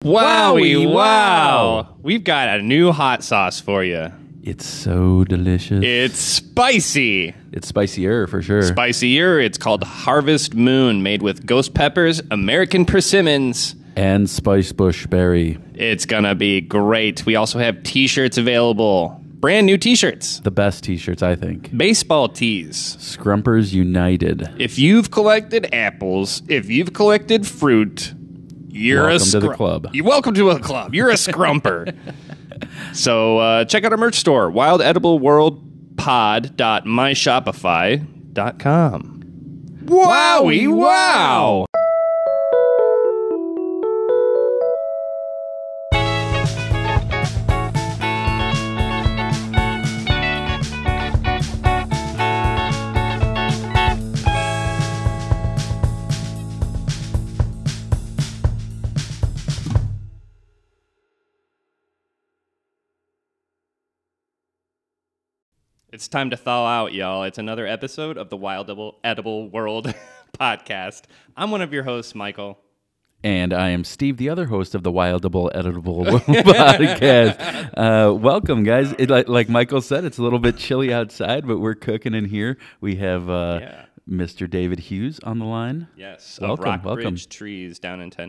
Wowie wow! We've got a new hot sauce for you. It's so delicious. It's spicy. It's spicier for sure. Spicier. It's called Harvest Moon, made with ghost peppers, American persimmons, and spice bush berry. It's gonna be great. We also have t-shirts available. Brand new t-shirts. The best t-shirts, I think. Baseball tees. Scrumpers United. If you've collected apples, if you've collected fruit, you're welcome to the club. You're welcome to a club. You're a scrumper. So check out our merch store, wildedibleworldpod.myshopify.com. Wowie wow! It's time to thaw out, y'all. It's another episode of the Wild Edible World podcast. I'm one of your hosts, Michael. And I am Steve, the other host of the Wild Edible World podcast. Welcome, guys. Like Michael said, it's a little bit chilly outside, but we're cooking in here. We have Mr. David Hughes on the line. Yes, welcome, of welcome. Rockbridge Trees down in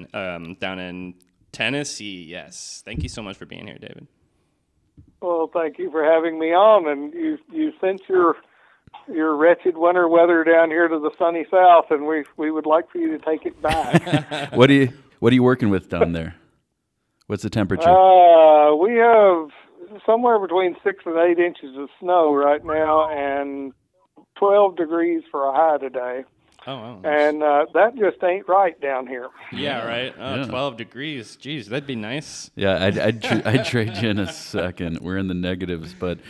Tennessee. Yes, thank you so much for being here, David. Well, thank you for having me on, and you sent your wretched winter weather down here to the sunny south, and we would like for you to take it back. What are you working with down there? What's the temperature? We have somewhere between 6 and 8 inches of snow right now, and 12 degrees for a high today. Oh, wow. And that just ain't right down here. Yeah, right. 12 degrees. Jeez, that'd be nice. Yeah, I'd trade you in a second. We're in the negatives, but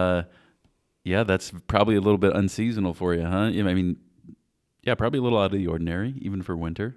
yeah, that's probably a little bit unseasonal for you, huh? I mean, yeah, probably a little out of the ordinary, even for winter.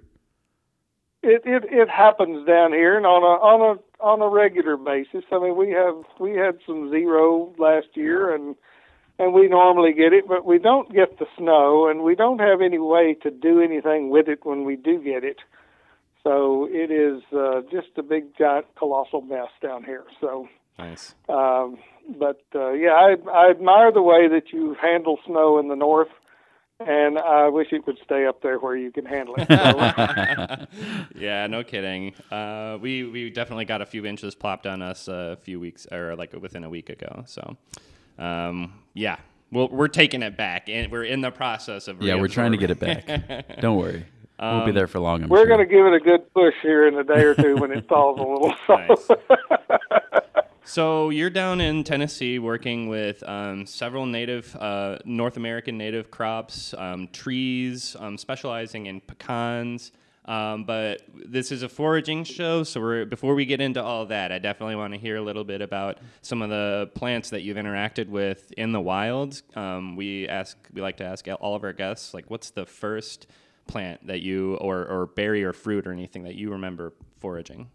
It happens down here, and on a regular basis. I mean, we had some zero last year, and we normally get it, but we don't get the snow, and we don't have any way to do anything with it when we do get it. So it is just a big, giant, colossal mess down here. So nice. But I admire the way that you handle snow in the north, and I wish it would stay up there where you can handle it. So. Yeah, no kidding. We definitely got a few inches plopped on us a few weeks, or like within a week ago. So. Yeah, we're taking it back, and we're in the process of. Yeah, we're trying to get it back. Don't worry, we'll be there for long. We're going to give it a good push here in a day or two when it thaws a little. Nice. So you're down in Tennessee working with several native, North American native crops, trees, specializing in pecans. But this is a foraging show, so before we get into all that, I definitely want to hear a little bit about some of the plants that you've interacted with in the wild. We like to ask all of our guests, like, what's the first plant that you, or berry or fruit or anything that you remember foraging?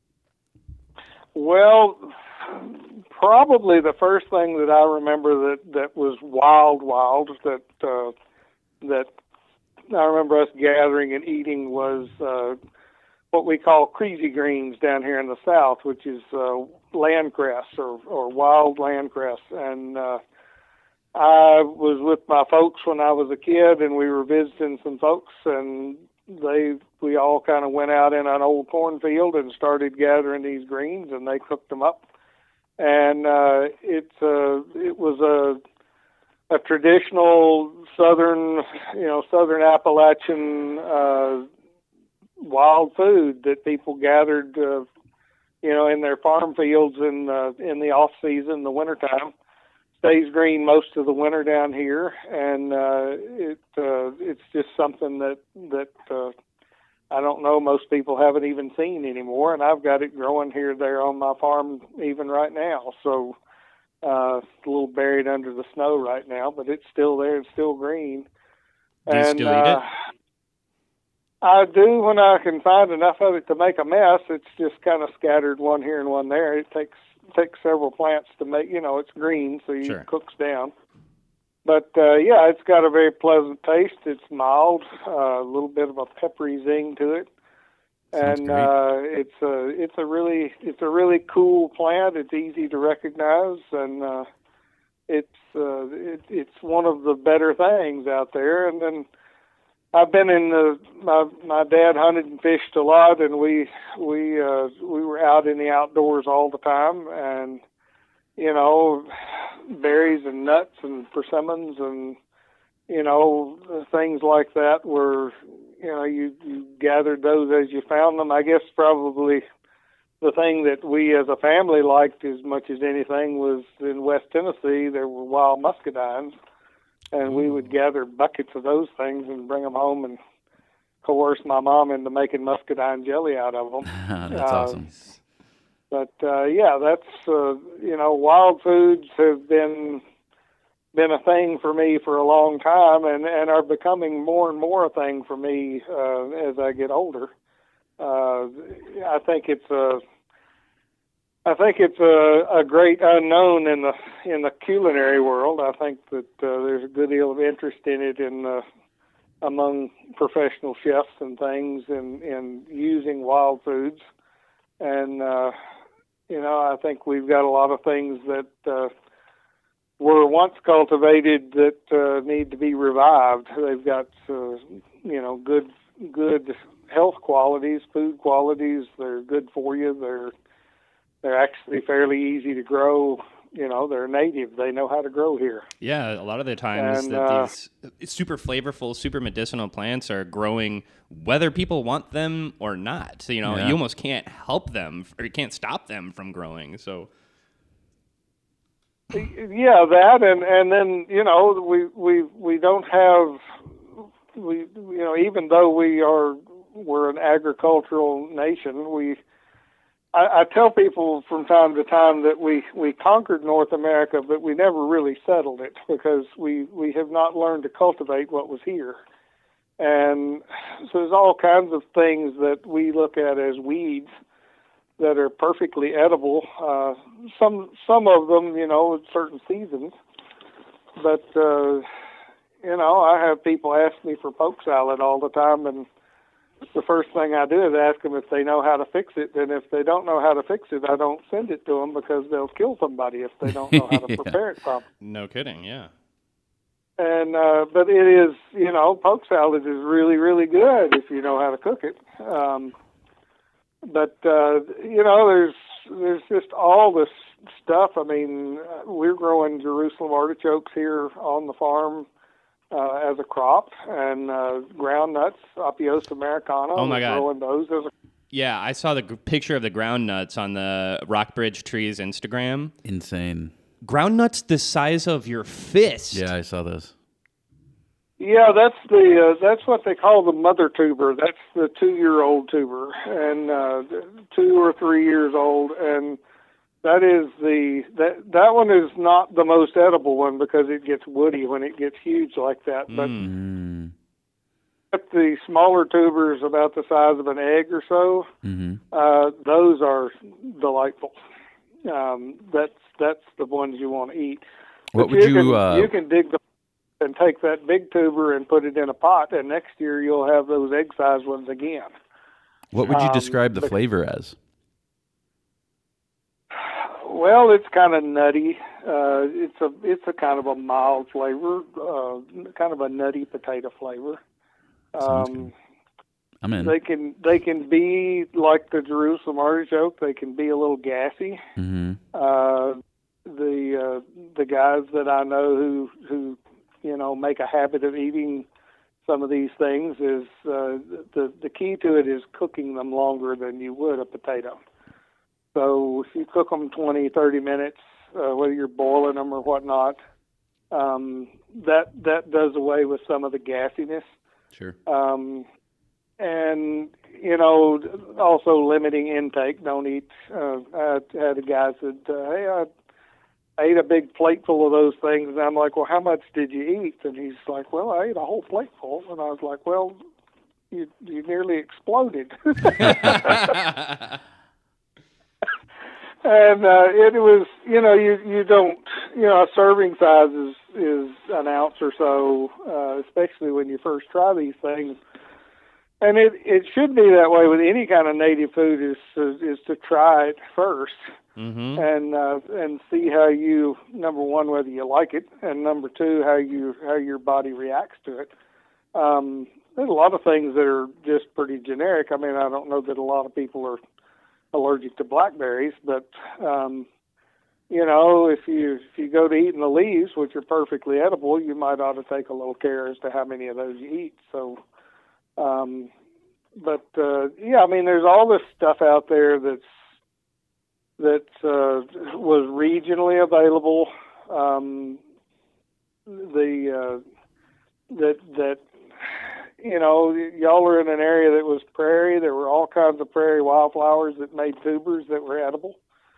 Well, probably the first thing that I remember that was wild that I remember us gathering and eating was what we call creasy greens down here in the South, which is landcress or wild landcress. And I was with my folks when I was a kid, and we were visiting some folks, and we all kind of went out in an old cornfield and started gathering these greens, and they cooked them up. And it was a traditional southern Appalachian wild food that people gathered, in their farm fields in the off season, the wintertime. Stays green most of the winter down here, and it's just something that I don't know, most people haven't even seen anymore, and I've got it growing here there on my farm even right now. So it's a little buried under the snow right now, but it's still there. It's still green. Do you still eat it? I do when I can find enough of it to make a mess. It's just kind of scattered one here and one there. It takes several plants to make, it's green, so it cooks down. But, it's got a very pleasant taste. It's mild, a little bit of a peppery zing to it. And it's a really cool plant. It's easy to recognize, and it's one of the better things out there. And then I've been in my dad hunted and fished a lot, and we were out in the outdoors all the time, and berries and nuts and persimmons and things like that were you gathered those as you found them. I guess probably the thing that we as a family liked as much as anything was in West Tennessee there were wild muscadines, and we would gather buckets of those things and bring them home and coerce my mom into making muscadine jelly out of them. That's awesome. But that's wild foods have been a thing for me for a long time, and are becoming more and more a thing for me as I get older. I think it's a great unknown in the culinary world. I think that there's a good deal of interest in it among professional chefs and things in using wild foods, and I think we've got a lot of things that were once cultivated that need to be revived. They've got good health qualities, food qualities. They're good for you. They're actually fairly easy to grow. They're native. They know how to grow here. Yeah, a lot of the times that these super flavorful, super medicinal plants are growing whether people want them or not. So, you almost can't help them or you can't stop them from growing. So, yeah, that and then we don't have even though we're an agricultural nation, I tell people from time to time that we conquered North America, but we never really settled it because we have not learned to cultivate what was here. And so there's all kinds of things that we look at as weeds that are perfectly edible. Some of them, at certain seasons. But, I have people ask me for poke salad all the time, and the first thing I do is ask them if they know how to fix it, and if they don't know how to fix it, I don't send it to them because they'll kill somebody if they don't know how to prepare it properly. No kidding, yeah. And but it is, poke salad is really, really good if you know how to cook it. But there's just all this stuff. I mean, we're growing Jerusalem artichokes here on the farm as a crop, and ground nuts, Apios americana. Oh my God! Growing those as a Yeah, I saw the picture of the ground nuts on the Rockbridge Trees Instagram. Insane. Ground nuts the size of your fist. Yeah, I saw those. Yeah, that's what they call the mother tuber. That's the 2-year-old tuber, and 2 or 3 years old, and that is that one is not the most edible one because it gets woody when it gets huge like that. But the smaller tubers about the size of an egg or so, those are delightful. That's the ones you want to eat. What but would you can dig the and take that big tuber and put it in a pot, and next year you'll have those egg-sized ones again. What would you describe the flavor as? Well, it's kind of nutty. It's a kind of a mild flavor, kind of a nutty potato flavor. I'm in. They can be like the Jerusalem artichoke. They can be a little gassy. The guys that I know who make a habit of eating some of these things is the key to it is cooking them longer than you would a potato. So if you cook them 20, 30 minutes, whether you're boiling them or whatnot, that does away with some of the gassiness. Sure. And, also limiting intake. Don't eat. I had a guy said, hey, I ate a big plateful of those things. And I'm like, well, how much did you eat? And he's like, well, I ate a whole plateful. And I was like, well, you nearly exploded. And it was, you don't, a serving size is an ounce or so, especially when you first try these things. And it should be that way with any kind of native food is to try it first and see how you, number one, whether you like it, and number two, how your body reacts to it. There's a lot of things that are just pretty generic. I mean, I don't know that a lot of people are allergic to blackberries, but if you go to eating the leaves, which are perfectly edible, you might ought to take a little care as to how many of those you eat. So. I mean, there's all this stuff out there that was regionally available. Y'all are in an area that was prairie. There were all kinds of prairie wildflowers that made tubers that were edible.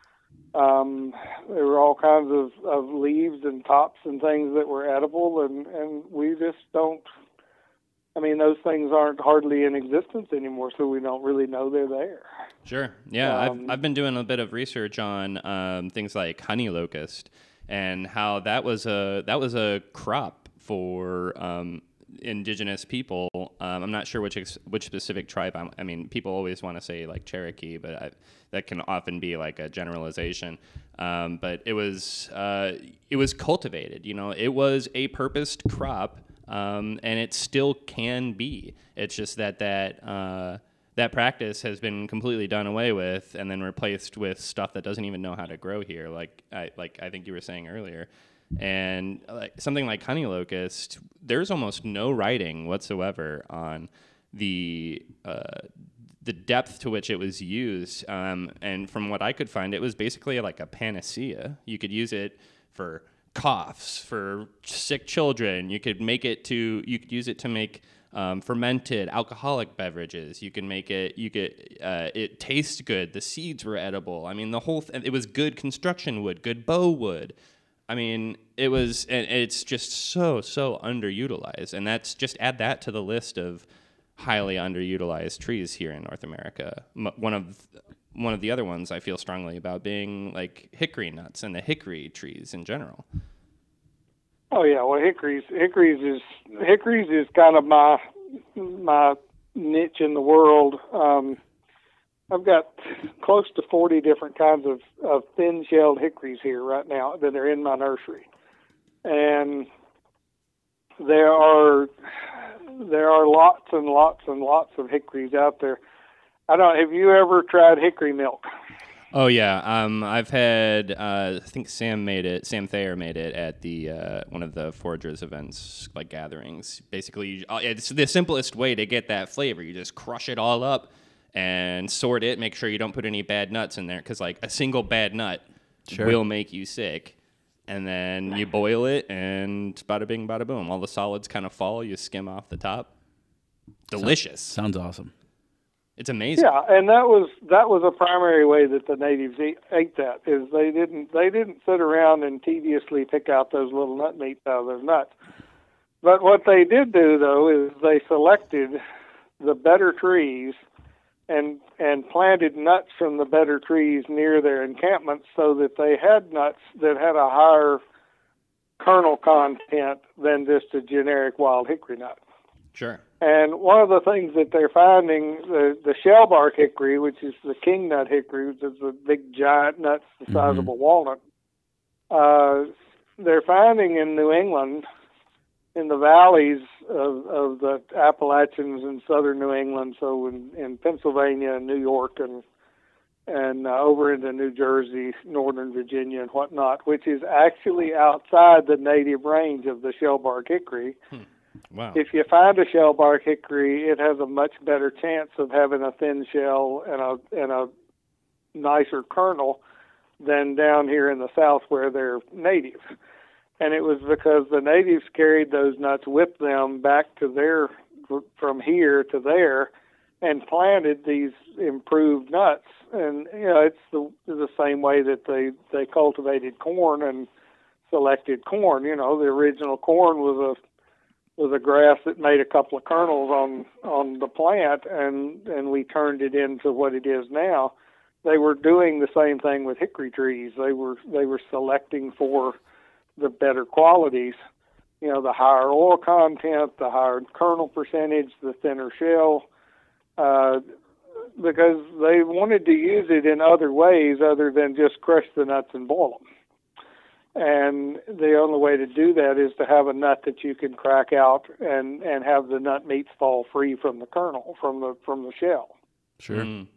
There were all kinds of leaves and tops and things that were edible, and we just don't. I mean, those things aren't hardly in existence anymore, so we don't really know they're there. Sure. Yeah, I've been doing a bit of research on things like honey locust and how that was a crop for indigenous people. I'm not sure which specific tribe. I mean, people always want to say like Cherokee, but that can often be like a generalization. But it was cultivated. It was a purposed crop. And it still can be. It's just that practice has been completely done away with and then replaced with stuff that doesn't even know how to grow here, like I think you were saying earlier. And something like honey locust, there's almost no writing whatsoever on the depth to which it was used. And from what I could find, it was basically like a panacea. You could use it for coughs, for sick children. You could use it to make fermented alcoholic beverages. You can make it. It tastes good. The seeds were edible. I mean, it was good construction wood, good bow wood. I mean, it was, and it's just so underutilized. And that's just add that to the list of highly underutilized trees here in North America. One of the other ones I feel strongly about being like hickory nuts and the hickory trees in general. Oh yeah, well hickories is kind of my niche in the world. I've got close to 40 different kinds of thin-shelled hickories here right now that are in my nursery, and there are lots and lots and lots of hickories out there. Have you ever tried hickory milk? Oh yeah, I've had. I think Sam Thayer made it at the one of the Foragers events, like gatherings. Basically, it's the simplest way to get that flavor. You just crush it all up and sort it. Make sure you don't put any bad nuts in there, because like a single bad nut will make you sick. And then you boil it, and bada bing, bada boom. All the solids kind of fall. You skim off the top. Delicious. Sounds awesome. It's amazing. Yeah, and that was a primary way that the natives ate that, is they didn't sit around and tediously pick out those little nut meats out of those nuts. But what they did do, though, is they selected the better trees and planted nuts from the better trees near their encampments, so that they had nuts that had a higher kernel content than just a generic wild hickory nut. Sure. And one of the things that they're finding, the shellbark hickory, which is the king nut hickory, which is the big giant nuts the size of a walnut, they're finding in New England, in the valleys of the Appalachians in southern New England, so in Pennsylvania and New York and over into New Jersey, northern Virginia and whatnot, which is actually outside the native range of the shellbark hickory. Wow. If you find a shellbark hickory, it has a much better chance of having a thin shell and a nicer kernel than down here in the South where they're native. And it was because the natives carried those nuts with them back to from here to there, and planted these improved nuts. And it's the same way that they cultivated corn and selected corn. The original corn was a grass that made a couple of kernels on the plant, and we turned it into what it is now. They were doing the same thing with hickory trees. They were selecting for the better qualities, the higher oil content, the higher kernel percentage, the thinner shell, because they wanted to use it in other ways other than just crush the nuts and boil them. And the only way to do that is to have a nut that you can crack out and have the nut meats fall free from the kernel, from the shell. Sure. Mm.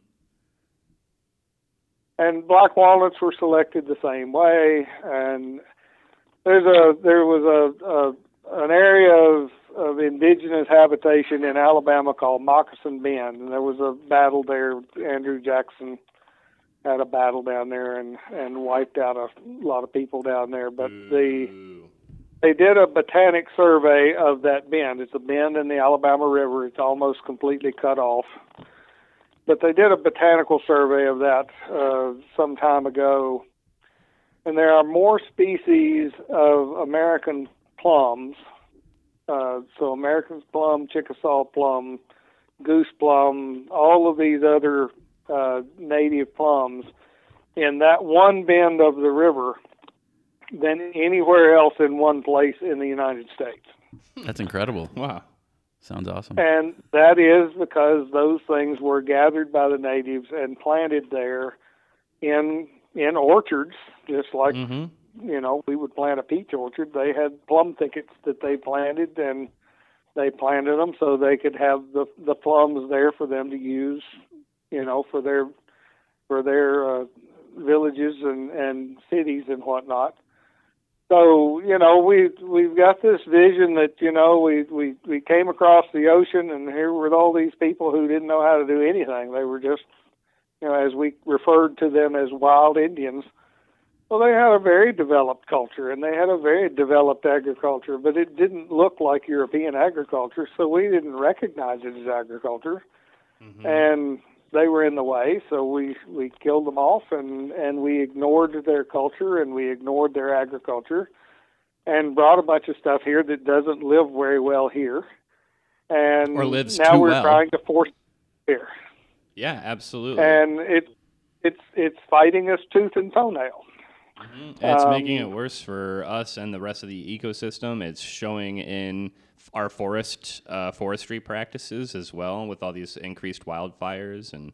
And black walnuts were selected the same way. And there was an area of indigenous habitation in Alabama called Moccasin Bend, and there was a battle there. Andrew Jackson had a battle down there and wiped out a lot of people down there. But they did a botanic survey of that bend. It's a bend in the Alabama River. It's almost completely cut off. But they did a botanical survey of that some time ago, and there are more species of American plums. So American plum, Chickasaw plum, goose plum, all of these other native plums in that one bend of the river than anywhere else in one place in the United States. That's incredible. Wow. Sounds awesome. And that is because those things were gathered by the natives and planted there in orchards, just like, we would plant a peach orchard. They had plum thickets that they planted, and they planted them so they could have the plums there for them to use, for their villages and cities and whatnot. So, we've got this vision that, we came across the ocean, and here were all these people who didn't know how to do anything. They were just, as we referred to them as wild Indians. Well, they had a very developed culture, and they had a very developed agriculture, but it didn't look like European agriculture, so we didn't recognize it as agriculture. Mm-hmm. And they were in the way, so we killed them off, and we ignored their culture, and we ignored their agriculture, and brought a bunch of stuff here that doesn't live very well here. And or lives now too we're well. trying to force it here. Yeah, absolutely. And it's fighting us tooth and toenail. Mm-hmm. It's making it worse for us and the rest of the ecosystem. It's showing in our forestry practices as well, with all these increased wildfires, and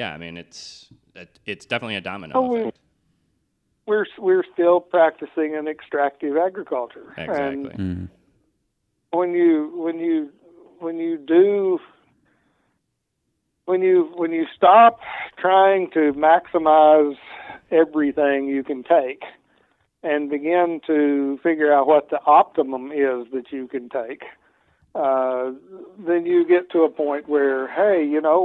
it's definitely a domino effect. We're still practicing an extractive agriculture. Exactly. And when you stop trying to maximize everything you can take and begin to figure out what the optimum is that you can take, then you get to a point where, hey,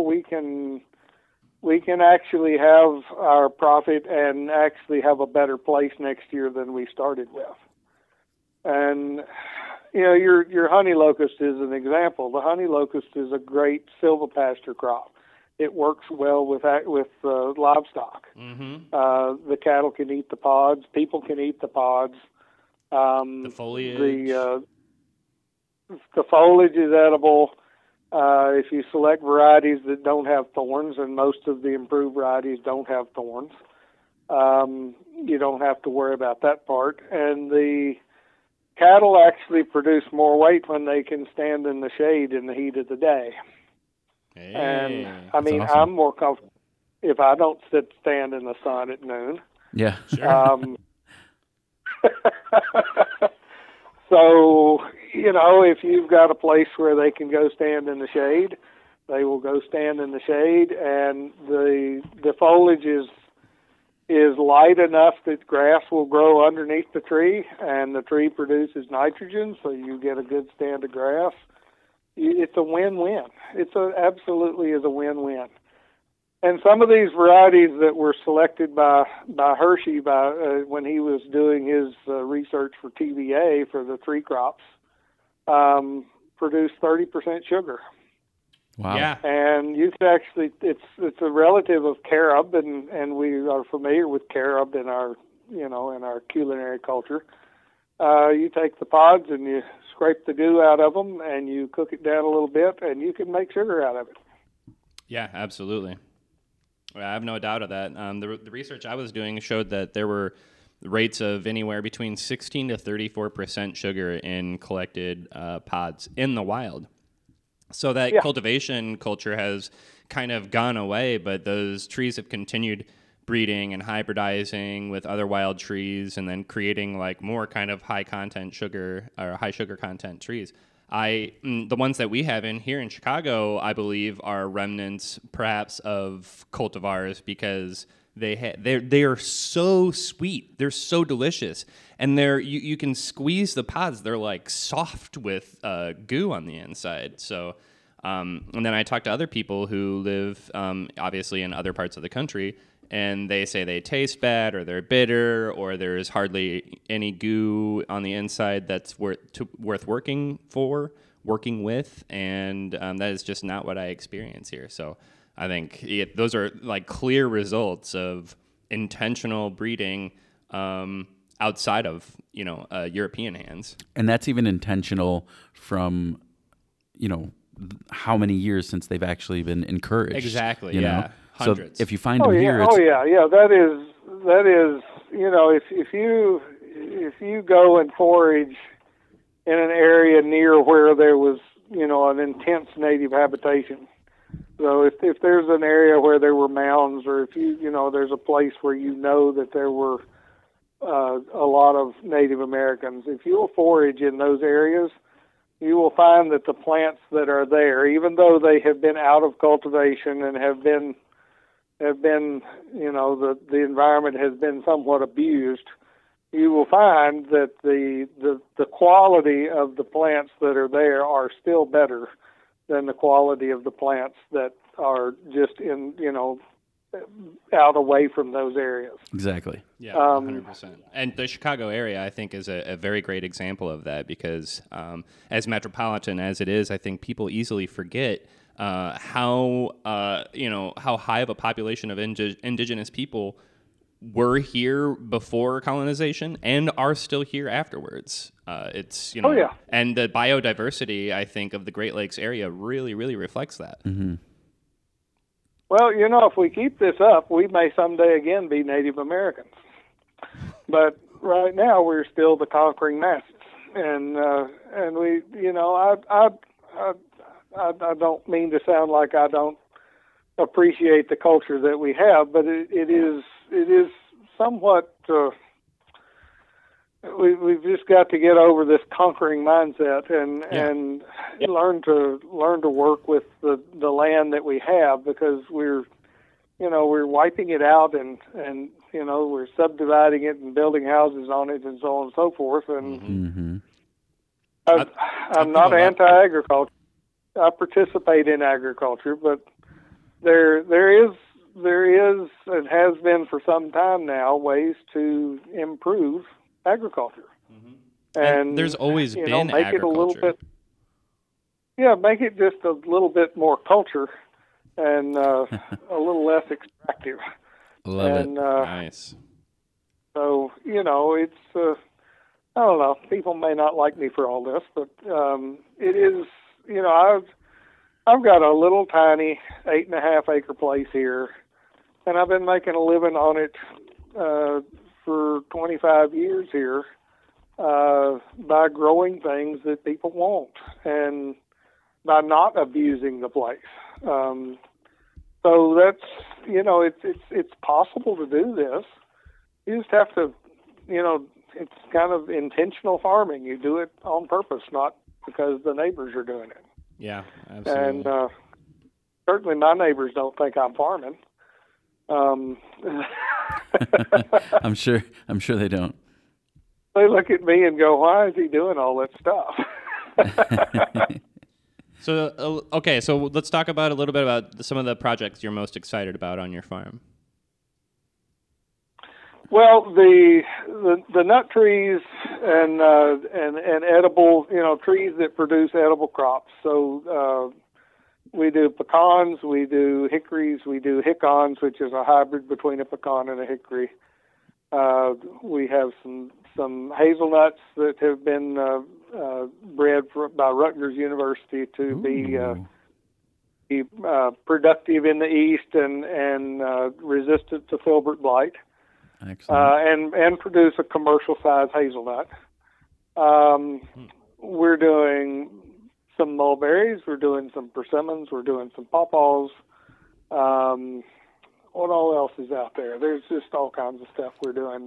we can actually have our profit and actually have a better place next year than we started with. And your honey locust is an example. The honey locust is a great silvopasture crop. It works well with livestock. Mm-hmm. The cattle can eat the pods. People can eat the pods. The foliage. The foliage is edible. If you select varieties that don't have thorns, and most of the improved varieties don't have thorns, you don't have to worry about that part. And the cattle actually produce more weight when they can stand in the shade in the heat of the day. Hey, and awesome. I'm more comfortable if I don't stand in the sun at noon. Yeah, sure. So, if you've got a place where they can go stand in the shade, they will go stand in the shade, and the foliage is light enough that grass will grow underneath the tree, and the tree produces nitrogen, so you get a good stand of grass. It's a win-win. Absolutely is a win-win. And some of these varieties that were selected by Hershey when he was doing his research for TVA for the tree crops produced 30% sugar. Wow. Yeah. And you can actually, it's a relative of carob, and we are familiar with carob in our culinary culture. You take the pods and you scrape the goo out of them, and you cook it down a little bit, and you can make sugar out of it. Yeah, absolutely. I have no doubt of that. The research I was doing showed that there were rates of anywhere between 16 to 34% sugar in collected pods in the wild. So that cultivation culture has kind of gone away, but those trees have continued breeding and hybridizing with other wild trees and then creating like more kind of high content sugar or high sugar content trees. The ones that we have in here in Chicago, I believe, are remnants perhaps of cultivars because they are so sweet, they're so delicious, and you can squeeze the pods. They're like soft with goo on the inside. So, and then I talk to other people who live obviously in other parts of the country, and they say they taste bad or they're bitter or there's hardly any goo on the inside that's worth working with, and that is just not what I experience here. So I think those are like clear results of intentional breeding outside of European hands. And that's even intentional from how many years since they've actually been encouraged. Exactly. Yeah. Hundreds. So if you find them here, that is if you go and forage in an area near where there was an intense native habitation. So if there's an area where there were mounds, or if there's a place where that there were a lot of Native Americans, if you'll forage in those areas, you will find that the plants that are there, even though they have been out of cultivation and have been the environment has been somewhat abused, you will find that the quality of the plants that are there are still better than the quality of the plants that are just out away from those areas. Exactly. Yeah, 100%. And the Chicago area, I think, is a very great example of that because as metropolitan as it is, I think people easily forget how high of a population of indigenous people were here before colonization and are still here afterwards. And the biodiversity, I think, of the Great Lakes area really, really reflects that. Mm-hmm. Well, if we keep this up, we may someday again be Native Americans. But right now, we're still the conquering masses, and we, I don't mean to sound like I don't appreciate the culture that we have, but it is somewhat. We've just got to get over this conquering mindset and learn to work with the land that we have, because we're wiping it out and we're subdividing it and building houses on it and so on and so forth. And I'm not anti-agriculture. I participate in agriculture, but there is and has been for some time now ways to improve agriculture. And there's always been make agriculture. It a little bit, make it just a little bit more culture and a little less extractive. Love it. Nice. So it's I don't know. People may not like me for all this, but it is. I've got a little tiny 8.5 acre place here, and I've been making a living on it for 25 years here by growing things that people want and by not abusing the place. So that's it's possible to do this. You just have to it's kind of intentional farming. You do it on purpose, not because the neighbors are doing it. Yeah, absolutely. And certainly my neighbors don't think I'm farming. I'm sure they don't. They look at me and go, "Why is he doing all that stuff?" So let's talk about a little bit about some of the projects you're most excited about on your farm. Well, the nut trees and edible, trees that produce edible crops. So we do pecans, we do hickories, we do hickons, which is a hybrid between a pecan and a hickory. We have some hazelnuts that have been bred by Rutgers University to be productive in the east and resistant to filbert blight. And produce a commercial size hazelnut. We're doing some mulberries. We're doing some persimmons. We're doing some pawpaws. What all else is out there? There's just all kinds of stuff we're doing.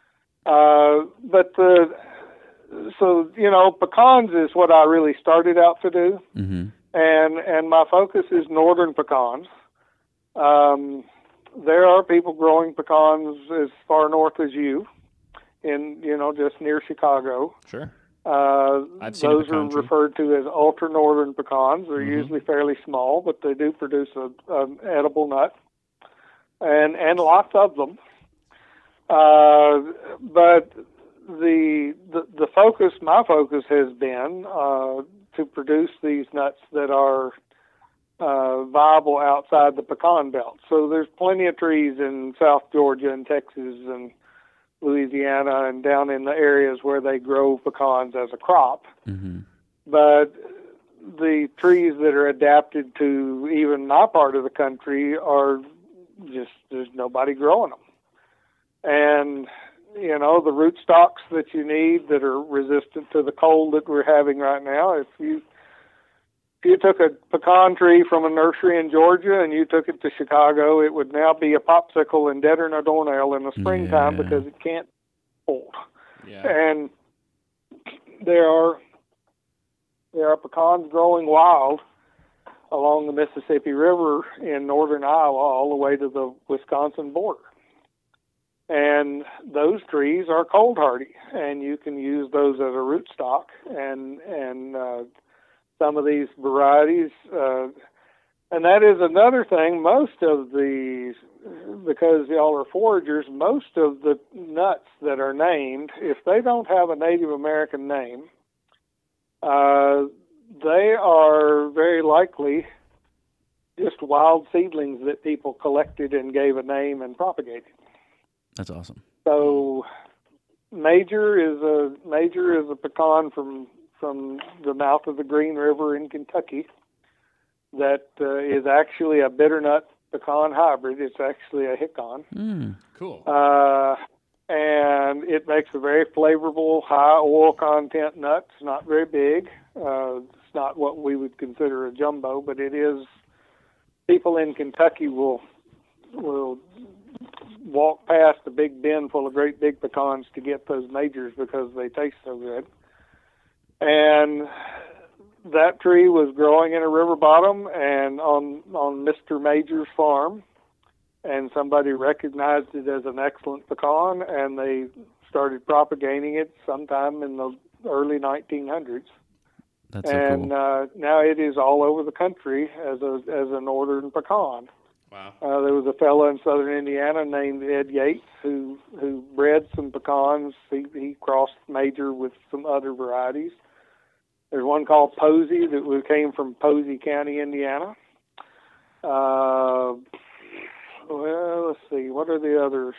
So, you know, pecans is what I really started out to do. Mm-hmm. And my focus is northern pecans. There are people growing pecans as far north as you, in, you know, just near Chicago. Sure. I've seen those are referred to as ultra northern pecans. They're usually fairly small, but they do produce an edible nut, and lots of them. But the focus, my focus, has been to produce these nuts that are viable outside the pecan belt. So there's plenty of trees in South Georgia and Texas and Louisiana and down in the areas where they grow pecans as a crop. Mm-hmm. But the trees that are adapted to even my part of the country are just, there's nobody growing them. And, you know, the rootstocks that you need that are resistant to the cold that we're having right now, if you took a pecan tree from a nursery in Georgia and you took it to Chicago, it would now be a popsicle and deader than a doornail in the springtime because it can't hold. Yeah. And there are pecans growing wild along the Mississippi River in northern Iowa all the way to the Wisconsin border. And those trees are cold hardy, and you can use those as a rootstock. And some of these varieties, and that is another thing. Most of these, because y'all are foragers, most of the nuts that are named, if they don't have a Native American name, they are very likely just wild seedlings that people collected and gave a name and propagated. That's awesome. So, Major is a pecan from the mouth of the Green River in Kentucky that is actually a bitternut pecan hybrid. It's actually a Hicon. Cool. And it makes a very flavorful, high oil content nut. It's not very big. It's not what we would consider a jumbo, but it is. People in Kentucky will walk past a big bin full of great big pecans to get those Majors because they taste so good. And that tree was growing in a river bottom and on Mr. Major's farm, and somebody recognized it as an excellent pecan, and they started propagating it sometime in the early 1900s. That's so cool. Now it is all over the country as a northern pecan. Wow. There was a fellow in southern Indiana named Ed Yates who bred some pecans. He crossed Major with some other varieties. There's one called Posey that came from Posey County, Indiana. Well, let's see. What are the others?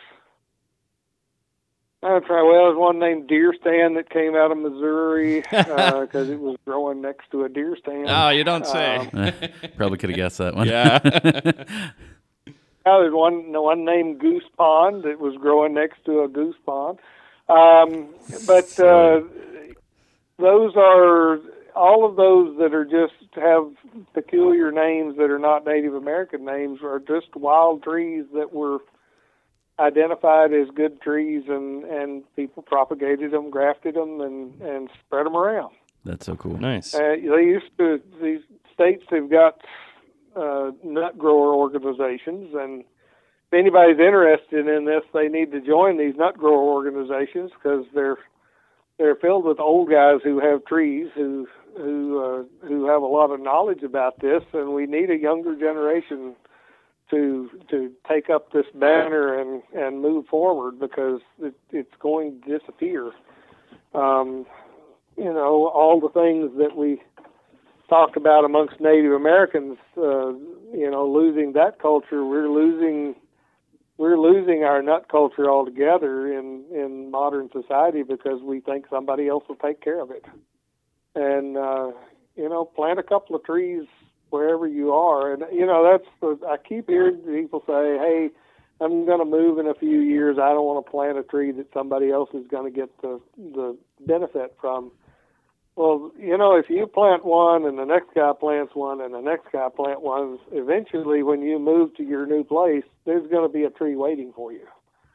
There's one named Deer Stand that came out of Missouri because it was growing next to a deer stand. Oh, you don't say. Probably could have guessed that one. Yeah. There's one named Goose Pond that was growing next to a goose pond. Those are all of those that are just have peculiar names that are not Native American names are just wild trees that were identified as good trees, and people propagated them, grafted them, and spread them around. That's so cool. Nice. These states have got nut grower organizations, and if anybody's interested in this, they need to join these nut grower organizations because they're filled with old guys who have trees who have a lot of knowledge about this, and we need a younger generation to take up this banner and move forward because it's going to disappear. All the things that we talk about amongst Native Americans, losing that culture, we're losing our nut culture altogether in modern society because we think somebody else will take care of it. And, plant a couple of trees wherever you are. And, I keep hearing people say, hey, I'm going to move in a few years. I don't want to plant a tree that somebody else is going to get the benefit from. Well, if you plant one and the next guy plants one and the next guy plants one, eventually when you move to your new place, there's going to be a tree waiting for you.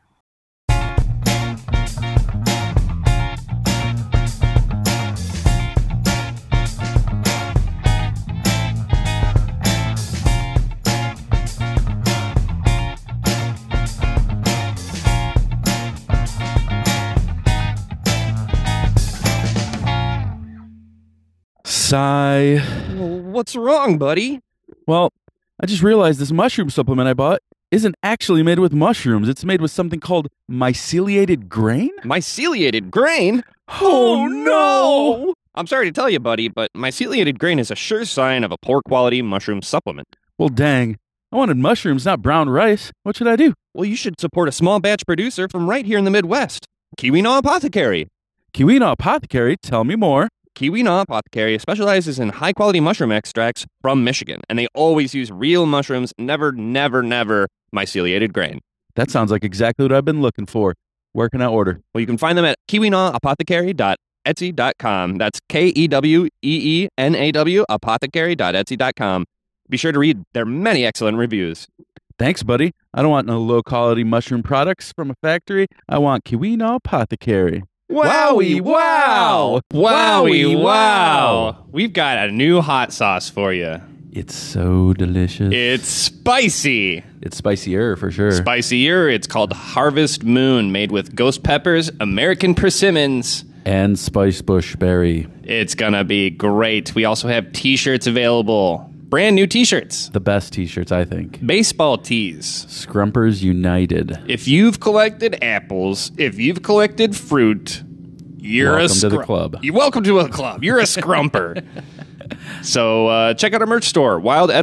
Sigh. Well, what's wrong, buddy? Well, I just realized this mushroom supplement I bought isn't actually made with mushrooms. It's made with something called myceliated grain? Myceliated grain? Oh, no! I'm sorry to tell you, buddy, but myceliated grain is a sure sign of a poor quality mushroom supplement. Well, dang. I wanted mushrooms, not brown rice. What should I do? Well, you should support a small batch producer from right here in the Midwest. Keweenaw Apothecary. Keweenaw Apothecary? Tell me more. Keweenaw Apothecary specializes in high-quality mushroom extracts from Michigan, and they always use real mushrooms, never myceliated grain. That sounds like exactly what I've been looking for. Where can I order? Well, you can find them at keweenawapothecary.etsy.com. That's KEWEENAW apothecary.etsy.com. Be sure to read their many excellent reviews. Thanks, buddy. I don't want no low-quality mushroom products from a factory. I want Keweenaw Apothecary. Wowie wow! Wowie wow! We've got a new hot sauce for you. It's so delicious. It's spicy. It's spicier for sure. Spicier. It's called Harvest Moon, made with ghost peppers, American persimmons, and spice bush berry. It's gonna be great. We also have t-shirts available. Brand new t-shirts. The best t-shirts, I think. Baseball tees. Scrumpers United. If you've collected apples, if you've collected fruit, welcome to the club. You're welcome to a club. You're a scrumper. So check out our merch store,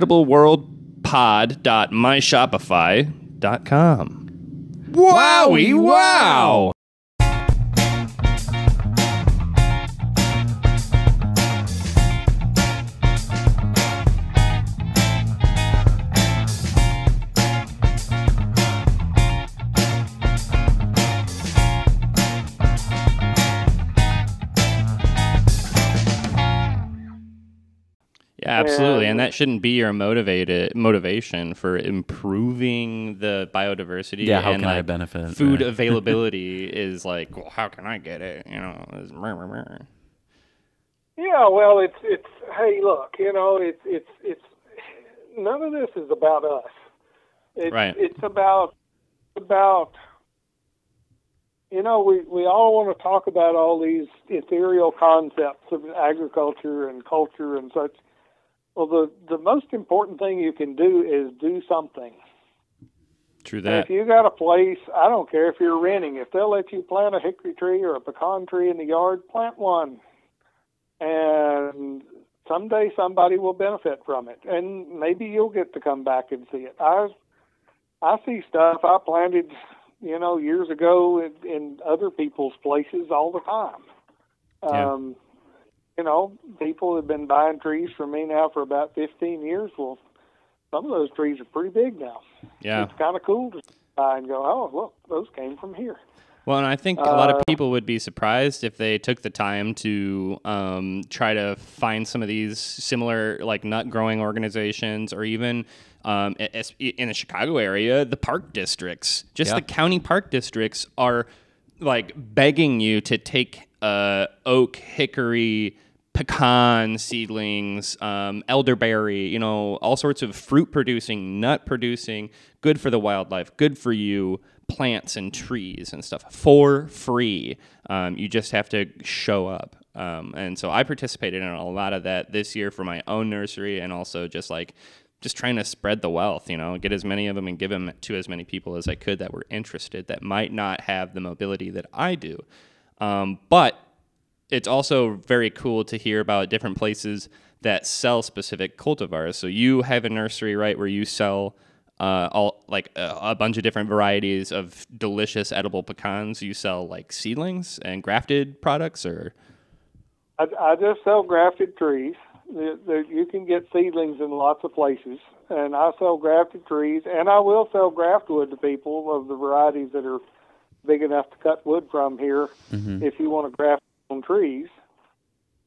wildedibleworldpod.myshopify.com. Wowie wow! Yeah, absolutely, and that shouldn't be your motivation for improving the biodiversity. Yeah, how and can I benefit? Food availability is like, well, how can I get it? Yeah, well, it's. Hey, look, it's. None of this is about us. Right. It's about. We all want to talk about all these ethereal concepts of agriculture and culture and such. Well, the most important thing you can do is do something. True that. And if you got a place, I don't care if you're renting. If they'll let you plant a hickory tree or a pecan tree in the yard, plant one. And someday somebody will benefit from it. And maybe you'll get to come back and see it. I see stuff I planted, years ago in other people's places all the time. Yeah. People have been buying trees from me now for about 15 years. Well, some of those trees are pretty big now. Yeah. It's kind of cool to buy and go, oh, look, those came from here. Well, and I think a lot of people would be surprised if they took the time to try to find some of these similar, like, nut growing organizations, or even in the Chicago area, the park districts. Just the county park districts are like begging you to take oak, hickory, pecan seedlings, elderberry, all sorts of fruit producing, nut producing, good for the wildlife, good for you, plants and trees and stuff for free. You just have to show up. And so I participated in a lot of that this year for my own nursery, and also just trying to spread the wealth, get as many of them and give them to as many people as I could that were interested, that might not have the mobility that I do. But it's also very cool to hear about different places that sell specific cultivars. So you have a nursery, right, where you sell a bunch of different varieties of delicious edible pecans. You sell like seedlings and grafted products, or? I just sell grafted trees. You can get seedlings in lots of places, and I sell grafted trees, and I will sell graft wood to people of the varieties that are big enough to cut wood from here. Mm-hmm. If you want to graft on trees,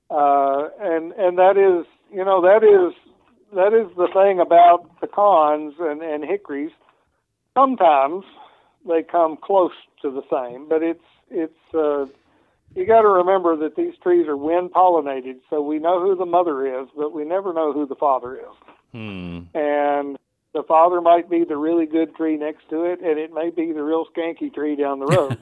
And that is, that is the thing about pecans and hickories. Sometimes they come close to the same, but you got to remember that these trees are wind pollinated, so we know who the mother is, but we never know who the father is. And the father might be the really good tree next to it, and it may be the real skanky tree down the road.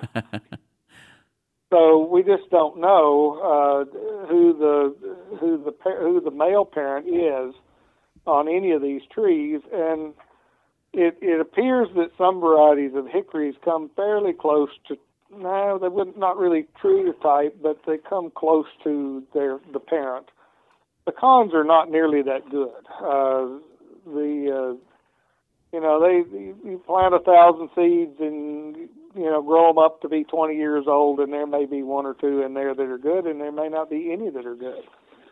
So we just don't know who the male parent is on any of these trees, and it appears that some varieties of hickories come fairly close to. No, they wouldn't, not really true to type, but they come close to the parent. Pecans are not nearly that good. You plant 1,000 seeds and grow them up to be 20 years old, and there may be one or two in there that are good, and there may not be any that are good.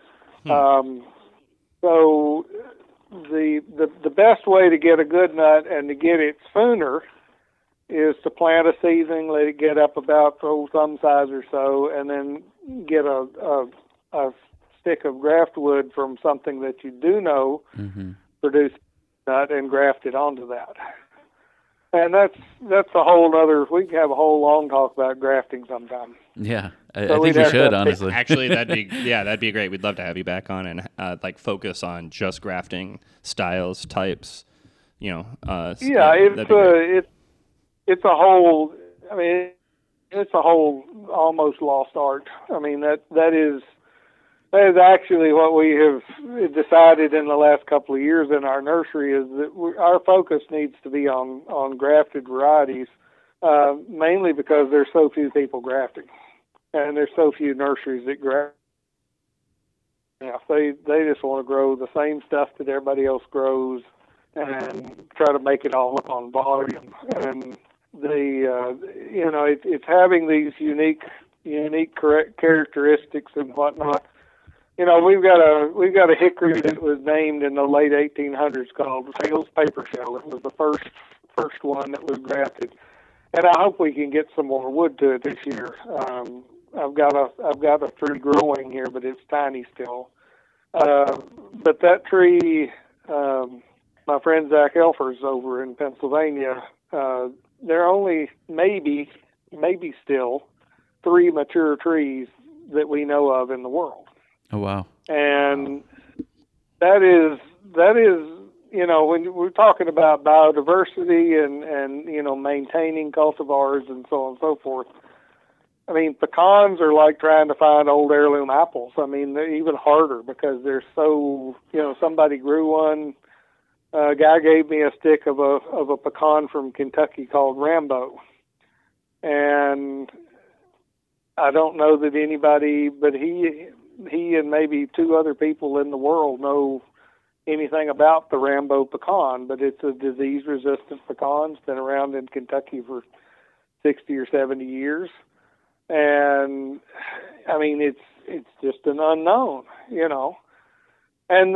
So the best way to get a good nut and to get it sooner is to plant a seedling, let it get up about thumb size or so, and then get a stick of graft wood from something that you do know produces nut and graft it onto that. And that's a whole other. We can have a whole long talk about grafting sometime. Yeah, I think we should, honestly. Actually, that'd be great. We'd love to have you back on and focus on just grafting styles, types. It's a whole. I mean, it's a whole almost lost art. I mean, that is actually what we have decided in the last couple of years in our nursery is that our focus needs to be on grafted varieties, mainly because there's so few people grafting, and there's so few nurseries that graft. They just want to grow the same stuff that everybody else grows and try to make it all up on volume. And it's having these unique characteristics and whatnot. We've got a hickory that was named in the late 1800s called Sales Paper Shell. It was the first one that was grafted, and I hope we can get some more wood to it this year. I've got a tree growing here, but it's tiny still. But that tree, my friend Zach Elfers over in Pennsylvania, there are only maybe still 3 mature trees that we know of in the world. Oh, wow. And that is, when we're talking about biodiversity and maintaining cultivars and so on and so forth, I mean, pecans are like trying to find old heirloom apples. I mean, they're even harder because they're so, somebody grew one. A guy gave me a stick of a pecan from Kentucky called Rambo. And I don't know that anybody, but he and maybe 2 other people in the world know anything about the Rambo pecan, but it's a disease-resistant pecan. It's been around in Kentucky for 60 or 70 years. And I mean, it's just an unknown, and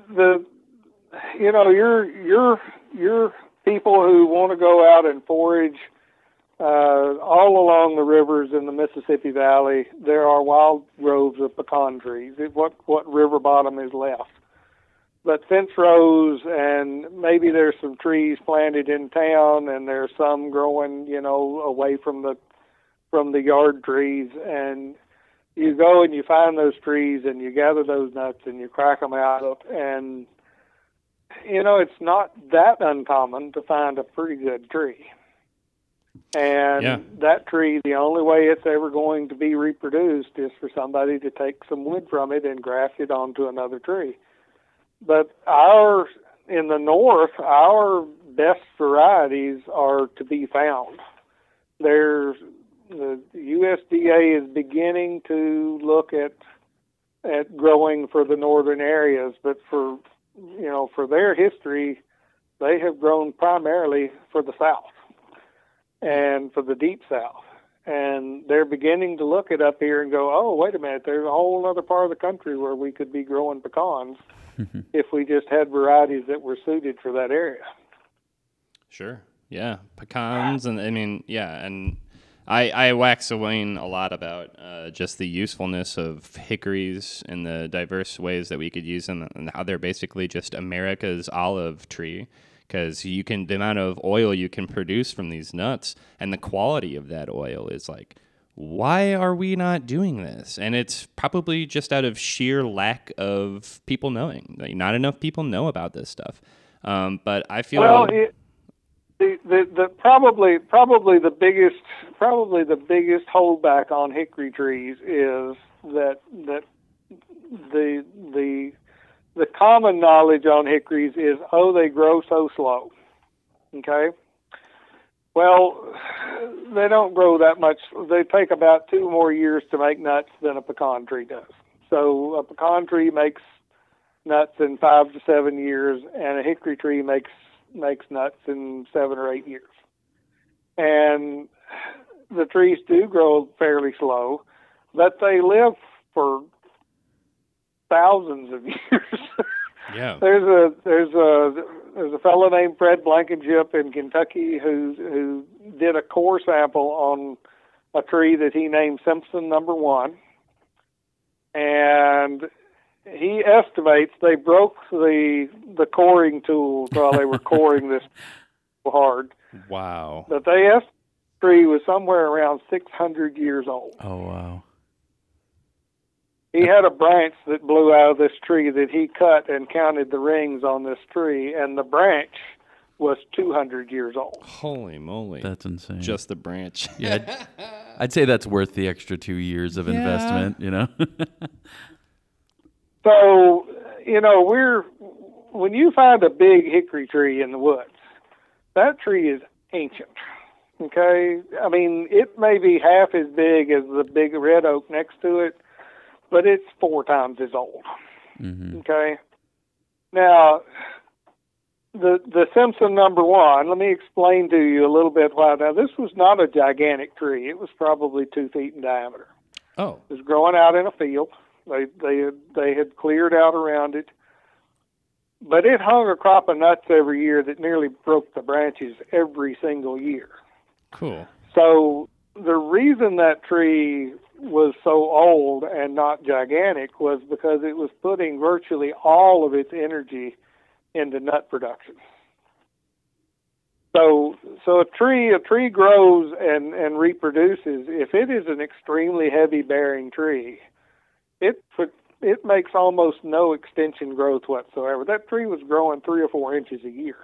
your people who want to go out and forage all along the rivers in the Mississippi Valley, there are wild groves of pecan trees. What river bottom is left? But fence rows, and maybe there's some trees planted in town, and there's some growing, away from the yard trees, and you go and you find those trees and you gather those nuts and you crack them out, and it's not that uncommon to find a pretty good tree. And that tree, the only way it's ever going to be reproduced is for somebody to take some wood from it and graft it onto another tree. But in the north, our best varieties are to be found. The USDA is beginning to look at growing for the northern areas, but for their history, they have grown primarily for the South and for the deep South. And they're beginning to look it up here and go, oh, wait a minute, there's a whole other part of the country where we could be growing pecans if we just had varieties that were suited for that area. Sure. Yeah. Pecans. And I mean, yeah. And I wax and wane a lot about just the usefulness of hickories and the diverse ways that we could use them, and how they're basically just America's olive tree, because the amount of oil you can produce from these nuts and the quality of that oil is like, why are we not doing this? And it's probably just out of sheer lack of people knowing. Like, not enough people know about this stuff. But I feel probably the biggest holdback on hickory trees is that the common knowledge on hickories is, they grow so slow. Okay. Well, they don't grow that much. They take about 2 more years to make nuts than a pecan tree does. So a pecan tree makes nuts in 5 to 7 years, and a hickory tree makes nuts in 7 or 8 years. And the trees do grow fairly slow, but they live for thousands of years. Yeah. There's a fellow named Fred Blankenship in Kentucky who did a core sample on a tree that he named Simpson number 1, and he estimates they broke the coring tools while they were coring this hard. Wow. But they estimated the tree was somewhere around 600 years old. Oh, wow. He had a branch that blew out of this tree that he cut and counted the rings on this tree, and the branch was 200 years old. Holy moly. That's insane. Just the branch. Yeah, I'd say that's worth the extra 2 years of investment, you know? So, when you find a big hickory tree in the woods, that tree is ancient. Okay? I mean, it may be half as big as the big red oak next to it, but it's 4 times as old. Mm-hmm. Okay? Now, the Simpson number 1, let me explain to you a little bit why. Now, this was not a gigantic tree. It was probably 2 feet in diameter. Oh. It was growing out in a field. They had cleared out around it. But it hung a crop of nuts every year that nearly broke the branches every single year. Cool. So the reason that tree was so old and not gigantic was because it was putting virtually all of its energy into nut production. So a tree grows and reproduces. If it is an extremely heavy bearing tree, it makes almost no extension growth whatsoever. That tree was growing 3 or 4 inches a year.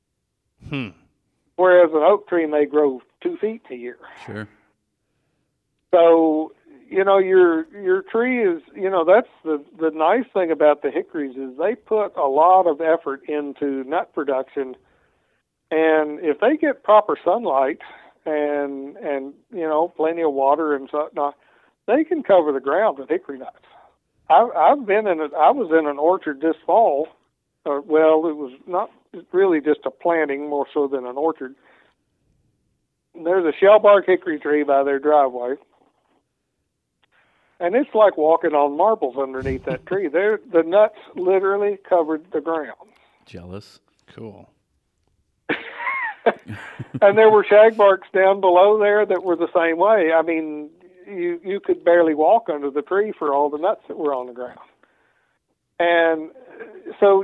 Whereas an oak tree may grow 2 feet a year. Sure. So, your tree is, that's the nice thing about the hickories is they put a lot of effort into nut production. And if they get proper sunlight and plenty of water and so, they can cover the ground with hickory nuts. I was in an orchard this fall. It was not really just a planting, more so than an orchard. There's a shellbark hickory tree by their driveway, and it's like walking on marbles underneath that tree. The nuts literally covered the ground. Jealous. Cool. And there were shagbarks down below there that were the same way. I mean, you could barely walk under the tree for all the nuts that were on the ground. And so,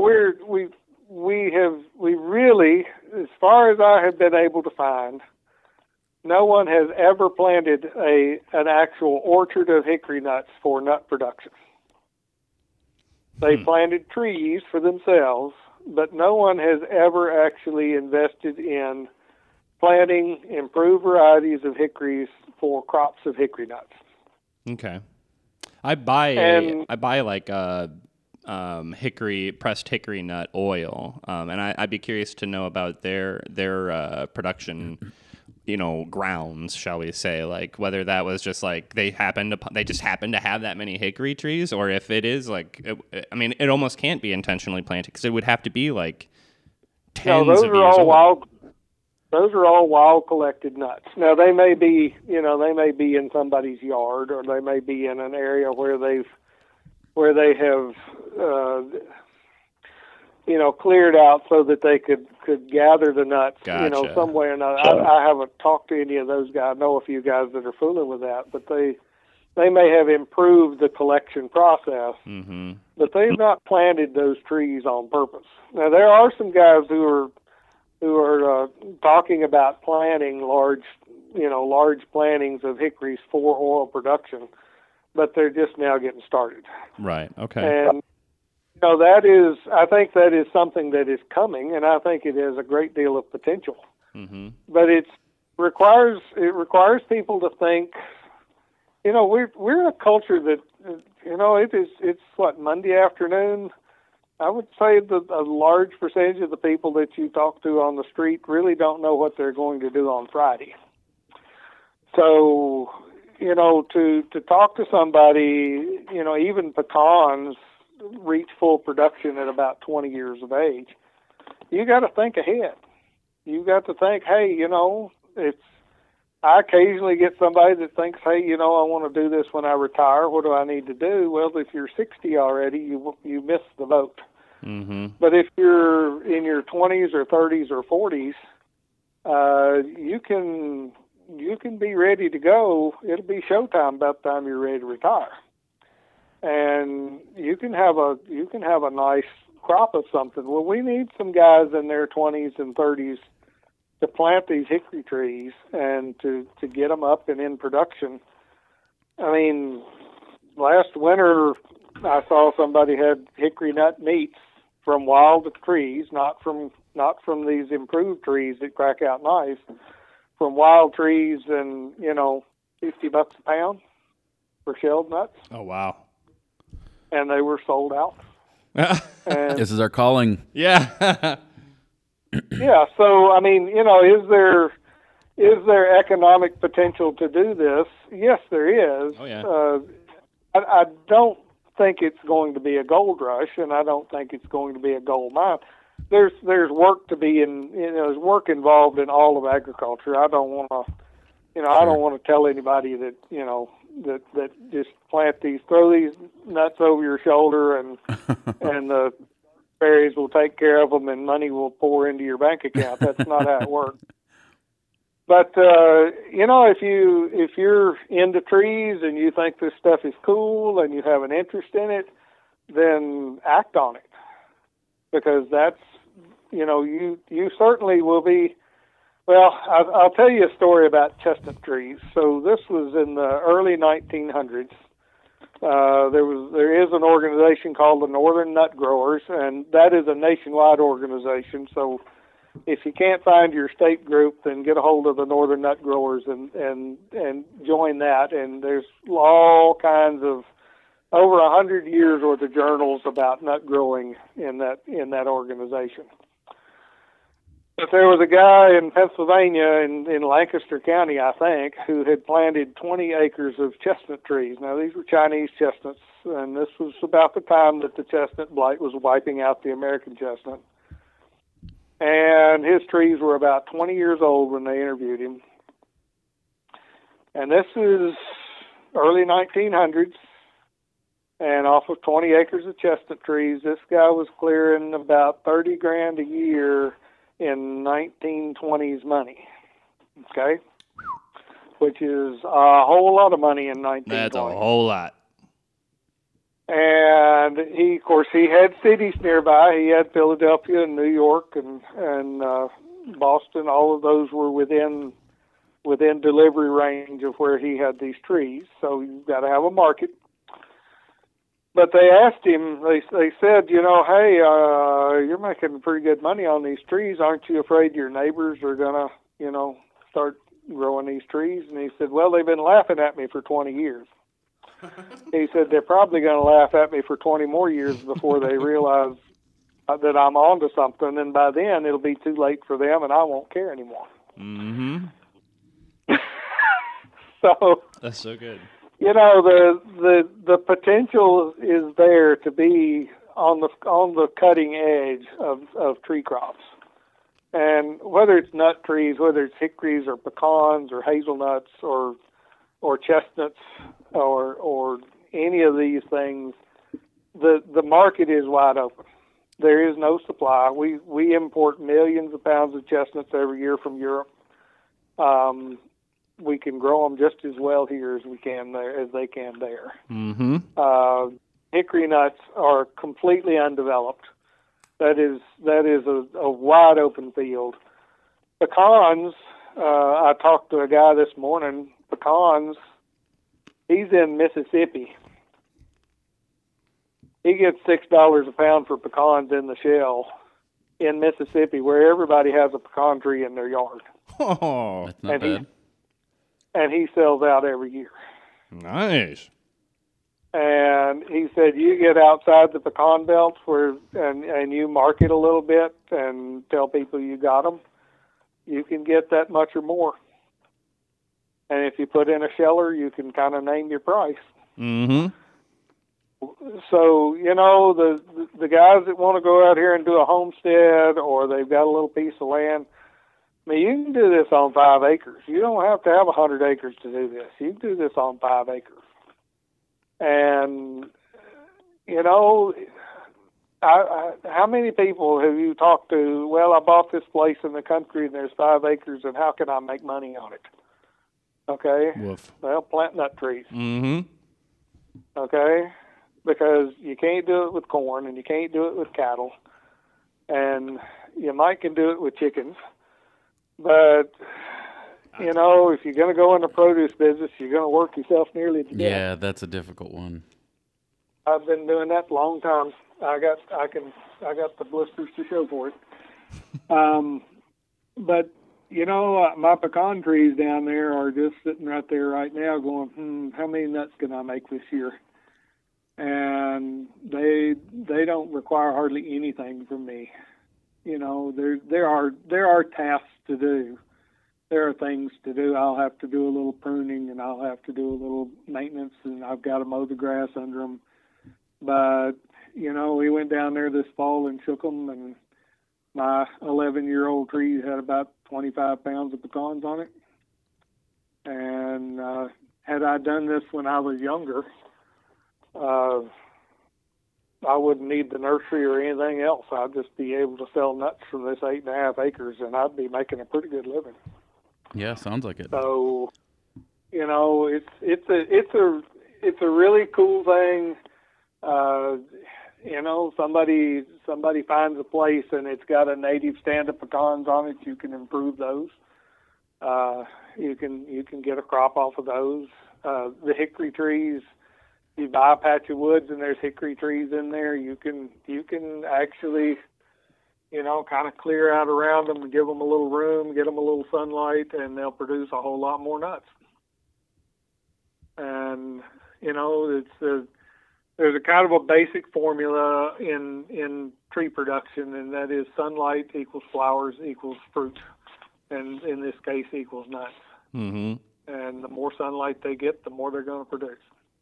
we really, as far as I have been able to find, no one has ever planted an actual orchard of hickory nuts for nut production. They planted trees for themselves, but no one has ever actually invested in planting improved varieties of hickories for crops of hickory nuts. Okay. I buy like pressed hickory nut oil, and I'd be curious to know about their production, grounds, shall we say, like whether that was just like they just happened to have that many hickory trees, or if it is like, it almost can't be intentionally planted because it would have to be like tens of years old. Those are all wild collected nuts. Now they may be in somebody's yard, or they may be in an area where they have cleared out so that they could gather the nuts, Gotcha. some way or another. I haven't talked to any of those guys. I know a few guys that are fooling with that, but they may have improved the collection process, Mm-hmm. but they've not planted those trees on purpose. Now there are some guys who are talking about planting large plantings of hickories for oil production, but they're just now getting started. Right. Okay. And I think that is something that is coming, and I think it has a great deal of potential. Mm-hmm. But it requires people to think. We're in a culture that it's what, Monday afternoon. I would say that a large percentage of the people that you talk to on the street really don't know what they're going to do on Friday. So, to talk to somebody, even pecans reach full production at about 20 years of age. You got to think ahead. You got to think, hey, I occasionally get somebody that thinks, hey, I want to do this when I retire. What do I need to do? Well, if you're 60 already, you missed the boat. Mm-hmm. But if you're in your 20s or 30s or 40s, you can be ready to go. It'll be showtime by the time you're ready to retire, and you can have a nice crop of something. Well, we need some guys in their 20s and 30s to plant these hickory trees and to get them up and in production. I mean, last winter I saw somebody had hickory nut meats from wild trees, not from these improved trees that crack out nice, from wild trees, and $50 a pound for shelled nuts. Oh wow. And they were sold out. And This is our calling. Yeah. yeah, so I mean, is there economic potential to do this? Yes, there is. Oh yeah. I don't think it's going to be a gold rush, and I don't think it's going to be a gold mine. There's work to be there's work involved in all of agriculture. I don't want to, I don't want to tell anybody that that just throw these nuts over your shoulder and the fairies will take care of them and money will pour into your bank account. That's not how it works. But if you're into trees and you think this stuff is cool and you have an interest in it, then act on it, because that's you certainly will be. Well, I'll tell you a story about chestnut trees. So this was in the early 1900s. There is an organization called the Northern Nut Growers, and that is a nationwide organization. So if you can't find your state group, then get a hold of the Northern Nut Growers and join that. And there's all kinds of over 100 years worth of journals about nut growing in that organization. But there was a guy in Pennsylvania, in Lancaster County, I think, who had planted 20 acres of chestnut trees. Now, these were Chinese chestnuts, and this was about the time that the chestnut blight was wiping out the American chestnut. And his trees were about 20 years old when they interviewed him. And this is early 1900s, and off of 20 acres of chestnut trees, this guy was clearing about $30,000 a year in 1920s money, okay, which is a whole lot of money in 1920s. That's a whole lot. And of course, he had cities nearby. He had Philadelphia and New York and Boston. All of those were within delivery range of where he had these trees. So you've got to have a market. But they asked him, they said, hey, you're making pretty good money on these trees. Aren't you afraid your neighbors are going to, start growing these trees? And he said, well, they've been laughing at me for 20 years. He said, they're probably going to laugh at me for 20 more years before they realize that I'm onto something. And by then, it'll be too late for them, and I won't care anymore. Mm-hmm. So That's so good. The potential is there to be on the cutting edge of tree crops, and whether it's nut trees, whether it's hickories or pecans or hazelnuts or chestnuts or any of these things, the market is wide open. There is no supply. We import millions of pounds of chestnuts every year from Europe. We can grow them just as well here as we can there, as they can there. Mm-hmm. Hickory nuts are completely undeveloped. That is a wide open field. Pecans, I talked to a guy this morning. Pecans, he's in Mississippi. He gets $6 a pound for pecans in the shell in Mississippi, where everybody has a pecan tree in their yard. Oh, That's not bad. And he sells out every year. nice. And he said, you get outside the pecan belts and you market a little bit and tell people you got them, you can get that much or more. And if you put in a sheller, you can kind of name your price. Mm-hmm. So, the guys that want to go out here and do a homestead, or they've got a little piece of land, I mean, you can do this on 5 acres. You don't have to have 100 acres to do this. You can do this on 5 acres. And, how many people have you talked to, well, I bought this place in the country and there's 5 acres, and how can I make money on it? Okay? Woof. Well, plant nut trees. Mm-hmm. Okay? Because you can't do it with corn, and you can't do it with cattle, and you might can do it with chickens. But, if you're going to go in the produce business, you're going to work yourself nearly to death. Yeah, that's a difficult one. I've been doing that a long time. I got the blisters to show for it. But my pecan trees down there are just sitting right there right now, going, how many nuts can I make this year? And they don't require hardly anything from me. There are tasks to do. There are things to do. I'll have to do a little pruning, and I'll have to do a little maintenance, and I've got to mow the grass under them. But, we went down there this fall and shook them, and my 11-year-old tree had about 25 pounds of pecans on it. And had I done this when I was younger, I wouldn't need the nursery or anything else. I'd just be able to sell nuts from this 8.5 acres, and I'd be making a pretty good living. Yeah, sounds like it. So, it's a really cool thing. Somebody finds a place and it's got a native stand of pecans on it. You can improve those. You can get a crop off of those. The hickory trees. You buy a patch of woods and there's hickory trees in there. You can actually, kind of clear out around them and give them a little room, get them a little sunlight, and they'll produce a whole lot more nuts. And there's a kind of a basic formula in tree production, and that is sunlight equals flowers equals fruit, and in this case equals nuts. Mm-hmm. And the more sunlight they get, the more they're going to produce.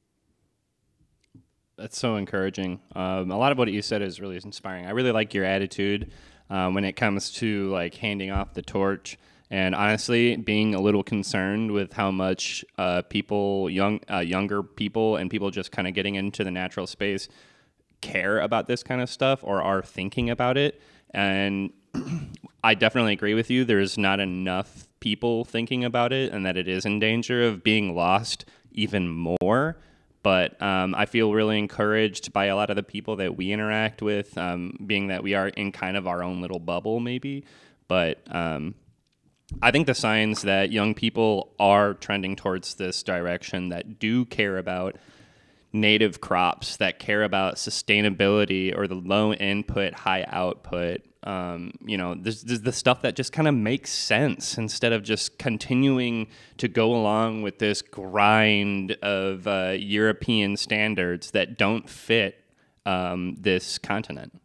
That's so encouraging. A lot of what you said is really inspiring. I really like your attitude when it comes to like handing off the torch, and honestly, being a little concerned with how much younger people and people just kind of getting into the natural space care about this kind of stuff or are thinking about it. And I definitely agree with you. There's not enough people thinking about it, and that it is in danger of being lost even more. But I feel really encouraged by a lot of the people that we interact with, being that we are in kind of our own little bubble maybe. But I think the signs that young people are trending towards this direction, that do care about native crops, that care about sustainability or the low input, high output, there's the stuff that just kind of makes sense instead of just continuing to go along with this grind of European standards that don't fit this continent.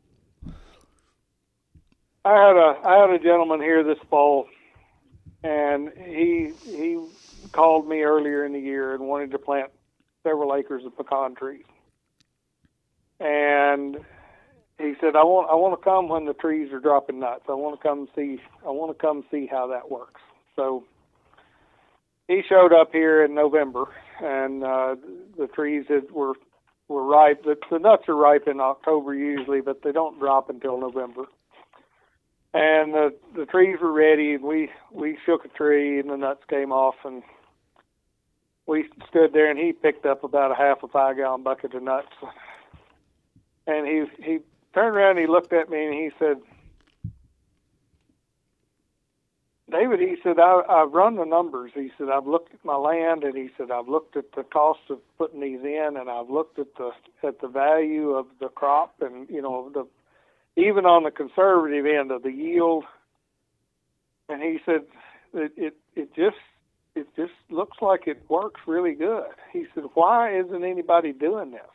I had a gentleman here this fall, and he called me earlier in the year and wanted to plant several acres of pecan trees. And he said, I want to come when the trees are dropping nuts. I want to come see how that works. So he showed up here in November, and the trees were were ripe. The nuts are ripe in October usually, but they don't drop until November. And the trees were ready, and we shook a tree, and the nuts came off, and we stood there, and he picked up about a half a 5-gallon bucket of nuts. And he turned around, and he looked at me, and he said, David, he said, I've run the numbers. He said, I've looked at my land, and he said, I've looked at the cost of putting these in, and I've looked at the value of the crop, and even on the conservative end of the yield. And he said, it just looks like it works really good. He said, why isn't anybody doing this?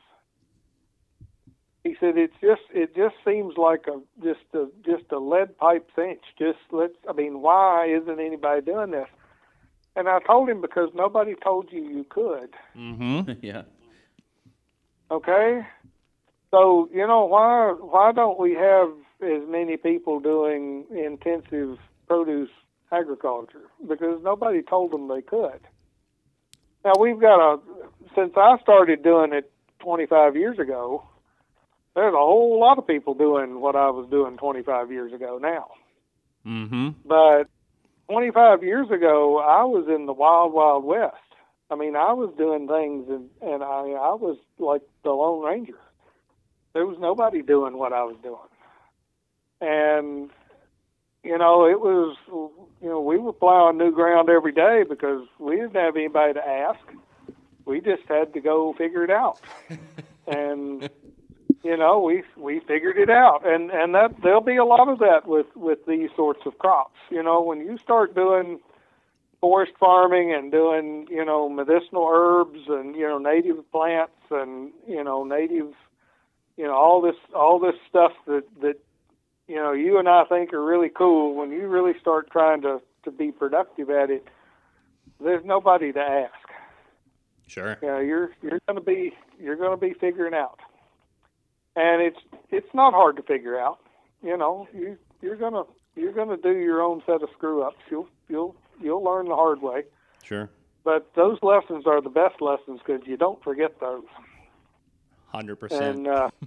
He said, it just seems like just a lead pipe cinch. Why isn't anybody doing this? And I told him, because nobody told you could. Mm-hmm. Yeah. Okay? So, why don't we have as many people doing intensive produce agriculture? Because nobody told them they could. Now, since I started doing it 25 years ago, there's a whole lot of people doing what I was doing 25 years ago now. Mm-hmm. But 25 years ago, I was in the wild, wild west. I mean, I was doing things, and I was like the Lone Ranger. There was nobody doing what I was doing. And, it was, we were plowing new ground every day because we didn't have anybody to ask. We just had to go figure it out. And, we figured it out. And that there'll be a lot of that with these sorts of crops. When you start doing forest farming and doing, medicinal herbs and, native plants and, native, all this stuff that you and I think are really cool, when you really start trying to be productive at it, there's nobody to ask. Sure. You're going to be figuring out. And it's not hard to figure out. You're gonna do your own set of screw ups. You'll learn the hard way. Sure. But those lessons are the best lessons because you don't forget those. 100%.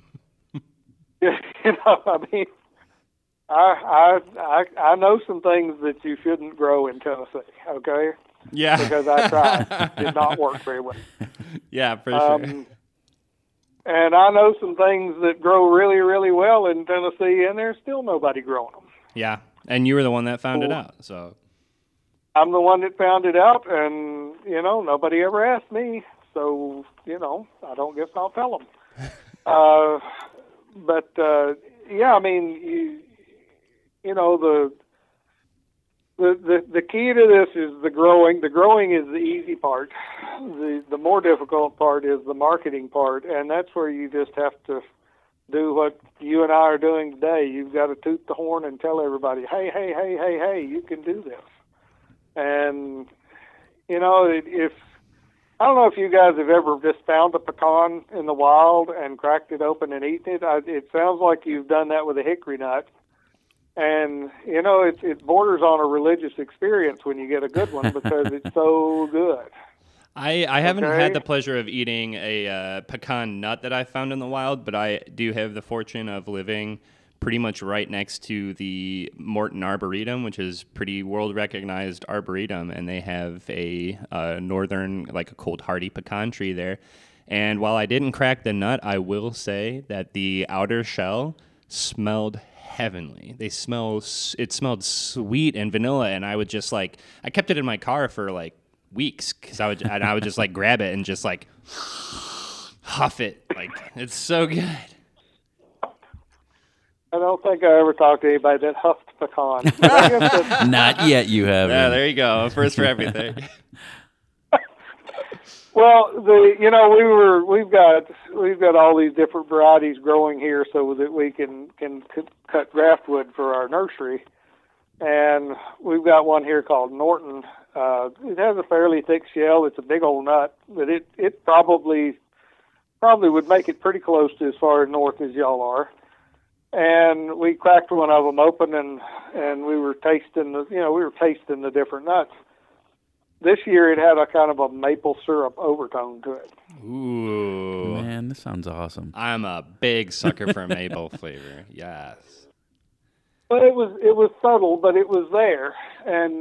And I know some things that you shouldn't grow in Tennessee. Okay. Yeah. Because I tried. It did not work very well. Yeah, for sure. And I know some things that grow really, really well in Tennessee, and there's still nobody growing them. Yeah, and you were the one that found it out, so. I'm the one that found it out, and, nobody ever asked me, so, I don't guess I'll tell them. Yeah, I mean, the key to this is the growing. The growing is the easy part. The more difficult part is the marketing part, and that's where you just have to do what you and I are doing today. You've got to toot the horn and tell everybody, hey, you can do this. And, if I don't know if you guys have ever just found a pecan in the wild and cracked it open and eaten it. It sounds like you've done that with a hickory nut. And, it borders on a religious experience when you get a good one because it's so good. I haven't had the pleasure of eating a pecan nut that I found in the wild, but I do have the fortune of living pretty much right next to the Morton Arboretum, which is pretty world-recognized arboretum, and they have a northern, like a cold hardy pecan tree there. And while I didn't crack the nut, I will say that the outer shell smelled heavenly. It smelled sweet and vanilla, and I would just I kept it in my car for weeks because I would just grab it and just huff it. It's so good. I don't think I ever talked to anybody that huffed pecan. But I guess Not yet, you have. Yeah, there you go. First for everything. Well, we've got all these different varieties growing here so that we can cut graftwood for our nursery, and we've got one here called Norton. It has a fairly thick shell. It's a big old nut, but it probably would make it pretty close to as far north as y'all are. And we cracked one of them open, and we were tasting the different nuts. This year it had a kind of a maple syrup overtone to it. Ooh. Man, this sounds awesome. I'm a big sucker for maple flavor. Yes. But it was subtle, but it was there, and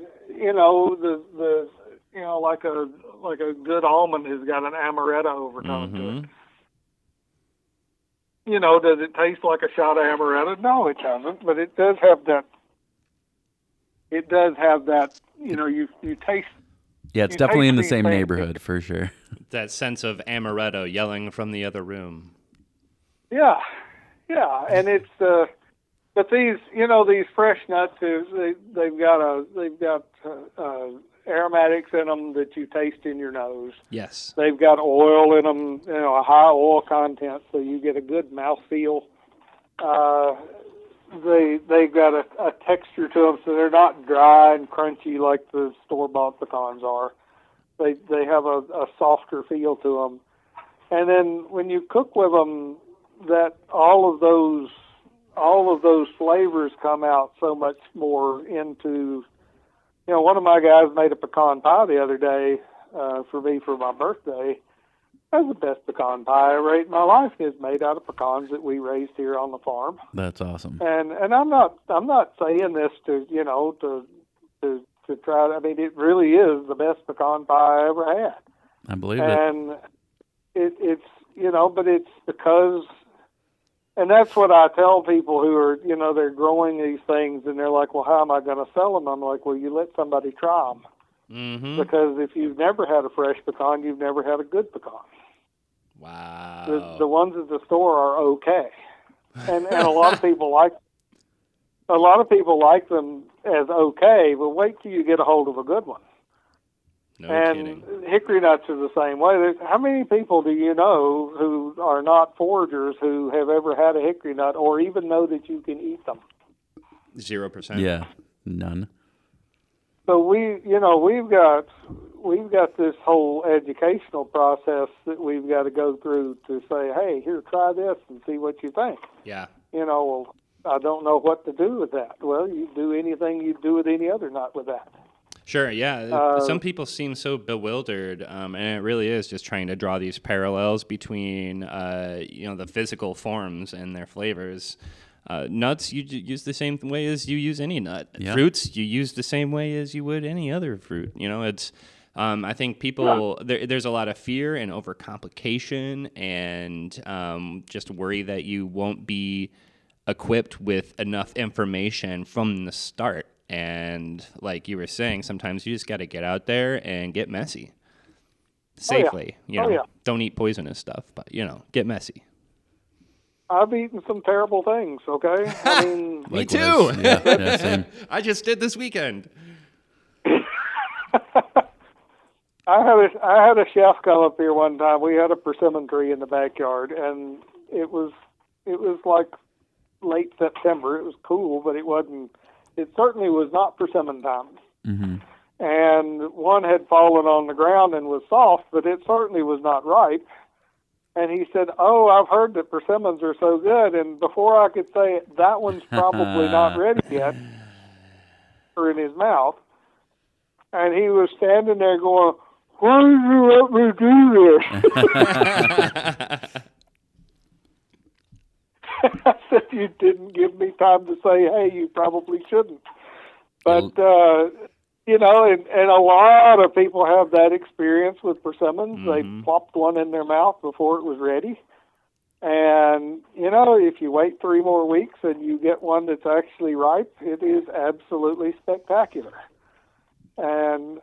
the like a good almond has got an amaretto overtone to it. Does it taste like a shot of amaretto? No, it doesn't. But it does have that. It does have that. You taste. Yeah, it's definitely in the same neighborhood for sure. That sense of amaretto yelling from the other room. Yeah, and it's but these fresh nuts they've got aromatics in them that you taste in your nose. Yes. They've got oil in them, a high oil content, so you get a good mouthfeel. They've got a texture to them, so they're not dry and crunchy like the store-bought pecans are. They have a softer feel to them. And then when you cook with them, that all of those flavors come out so much more into. One of my guys made a pecan pie the other day for me for my birthday. That's the best pecan pie I ever ate in my life. It's made out of pecans that we raised here on the farm. That's awesome. And I'm not saying this to try. I mean, it really is the best pecan pie I ever had. I believe it. And it's but it's because. And that's what I tell people who are, they're growing these things, and they're like, well, how am I going to sell them? I'm like, well, you let somebody try them. Mm-hmm. Because if you've never had a fresh pecan, you've never had a good pecan. Wow. The ones at the store are okay. And a lot of people like them as okay, but wait till you get a hold of a good one. No and kidding. Hickory nuts are the same way. How many people do you know who are not foragers who have ever had a hickory nut or even know that you can eat them? 0%. Yeah, none. So we've got this whole educational process that we've got to go through to say, hey, here, try this and see what you think. Yeah. Well, I don't know what to do with that. Well, you do anything you do with any other nut with that. Sure, yeah. Some people seem so bewildered, and it really is just trying to draw these parallels between, the physical forms and their flavors. Nuts, you use the same way as you use any nut. Yeah. Fruits, you use the same way as you would any other fruit. It's. I think people there's a lot of fear and overcomplication, and just worry that you won't be equipped with enough information from the start. And like you were saying, sometimes you just got to get out there and get messy safely. Don't eat poisonous stuff, but get messy. I've eaten some terrible things. Okay, I mean, me too. Yeah, same. I just did this weekend. I had a chef come up here one time. We had a persimmon tree in the backyard, and it was like late September. It was cool, but it wasn't. It certainly was not persimmon time. Mm-hmm. And one had fallen on the ground and was soft, but it certainly was not ripe. And he said, oh, I've heard that persimmons are so good. And before I could say it, that one's probably not ready yet, or in his mouth. And he was standing there going, why did you let me do this? I said, you didn't give me time to say, hey, you probably shouldn't. But, and a lot of people have that experience with persimmons. Mm-hmm. They plopped one in their mouth before it was ready. And, if you wait 3 more weeks and you get one that's actually ripe, it is absolutely spectacular. And,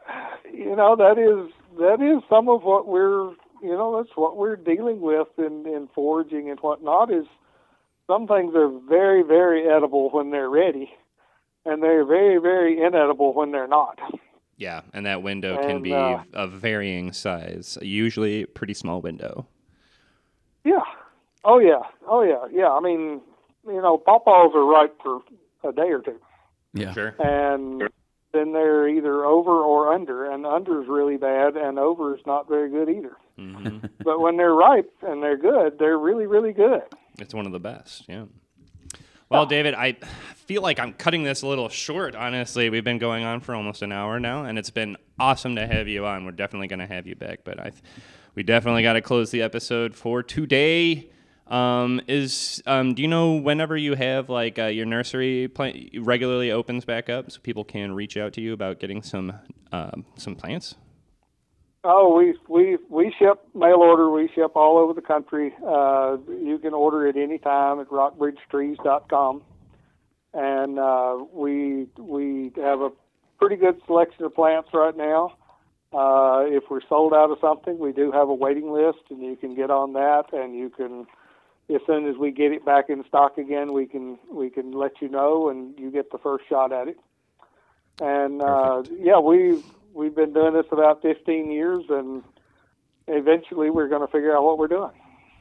that is some of what we're, that's what we're dealing with in foraging and whatnot is, some things are very, very edible when they're ready, and they're very, very inedible when they're not. Yeah, and that window can be of varying size, usually a pretty small window. Yeah. Oh, yeah. Yeah, I mean, pawpaws are ripe for a day or two. Yeah. Sure. And then they're either over or under, and under is really bad, and over is not very good either. Mm-hmm. But when they're ripe and they're good, they're really, really good. It's one of the best, yeah. Well, David, I feel like I'm cutting this a little short, honestly. We've been going on for almost an hour now, and it's been awesome to have you on. We're definitely going to have you back, but we definitely got to close the episode for today. Do you know whenever you have like your nursery regularly opens back up, so people can reach out to you about getting some plants? Oh, we ship mail order. We ship all over the country. You can order it anytime at rockbridgetrees.com, and we have a pretty good selection of plants right now. If we're sold out of something, we do have a waiting list, and you can get on that, and you can. As soon as we get it back in stock again, we can let you know, and you get the first shot at it. And we've been doing this about 15 years, and eventually we're going to figure out what we're doing.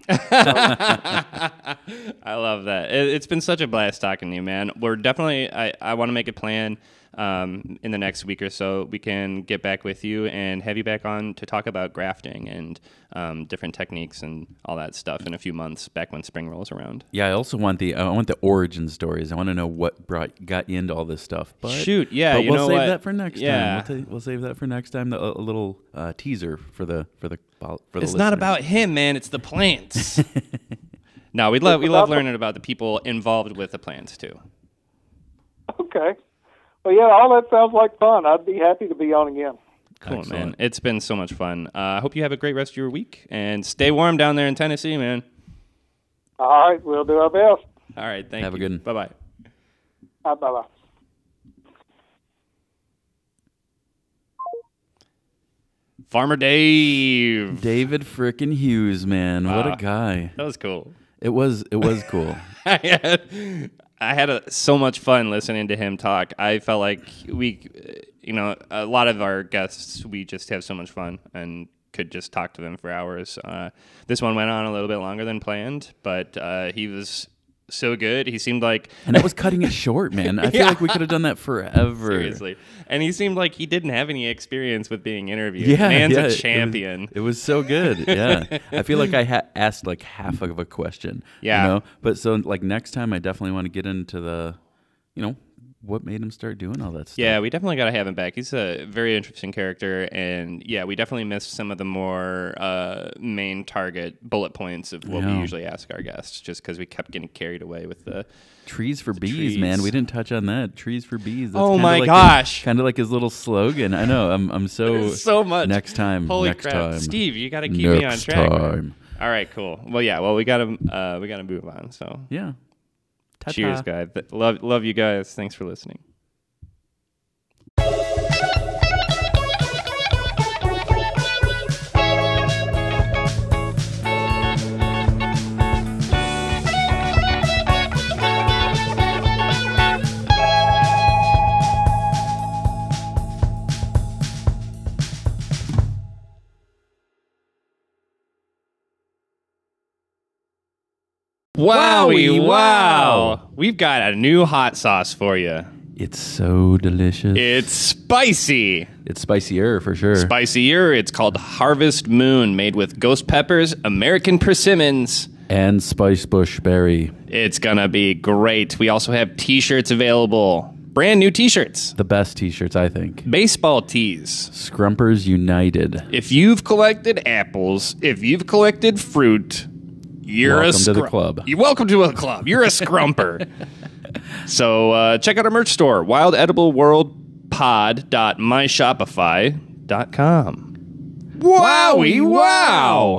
I love that. It's been such a blast talking to you, man. We're definitely. I want to make a plan in the next week or so. We can get back with you and have you back on to talk about grafting and different techniques and all that stuff in a few months, back when spring rolls around. Yeah, I also want the origin stories. I want to know what got you into all this stuff. But shoot, yeah, but we'll save that for next time. We'll save that for next time. A little teaser for the It's listeners. not about him, man. It's the plants. No, we love learning about the people involved with the plants too. Okay. Well, yeah, all that sounds like fun. I'd be happy to be on again. Cool, Excellent. man. It's been so much fun. I hope you have a great rest of your week, and stay warm down there in Tennessee, man. All right, we'll do our best. All right, thank you. Have a good one. Bye-bye. Bye-bye. Farmer Dave. David frickin' Hughes, man. What a guy. That was cool. It was cool. I had so much fun listening to him talk. I felt like a lot of our guests, we just have so much fun and could just talk to them for hours. This one went on a little bit longer than planned, but he was so good. He seemed like... And that was cutting it short, man. I feel like we could have done that forever. Seriously. And he seemed like he didn't have any experience with being interviewed. Yeah, Man's yeah, a champion. It was so good. Yeah. I feel like I asked like half of a question. Yeah. You know? But so like next time I definitely want to get into the, what made him start doing all that stuff. Yeah, we definitely got to have him back. He's a very interesting character, and yeah, we definitely missed some of the more main target bullet points of what we usually ask our guests, just because we kept getting carried away with the trees for bees, trees. man. We didn't touch on that. Trees for bees. That's Oh my gosh! Kind of like his little slogan. I know. I'm so much. Next time. Holy next crap, time. Steve, you got to keep me on track. Next man. time. All right, cool. Well, yeah. Well, we gotta move on. So Yeah. Ta-ta. cheers, guys. Love you guys. Thanks for listening. Wowie wow! We've got a new hot sauce for you. It's so delicious. It's spicy. It's spicier for sure. Spicier. It's called Harvest Moon, made with ghost peppers, American persimmons, and spice bush berry. It's gonna be great. We also have t-shirts available. Brand new t-shirts. The best t-shirts, I think. Baseball tees. Scrumpers United. If you've collected apples, if you've collected fruit, you're welcome to the club. You're welcome to a club. You're a scrumper. So check out our merch store, wildedibleworldpod.myshopify.com. Wowie wow!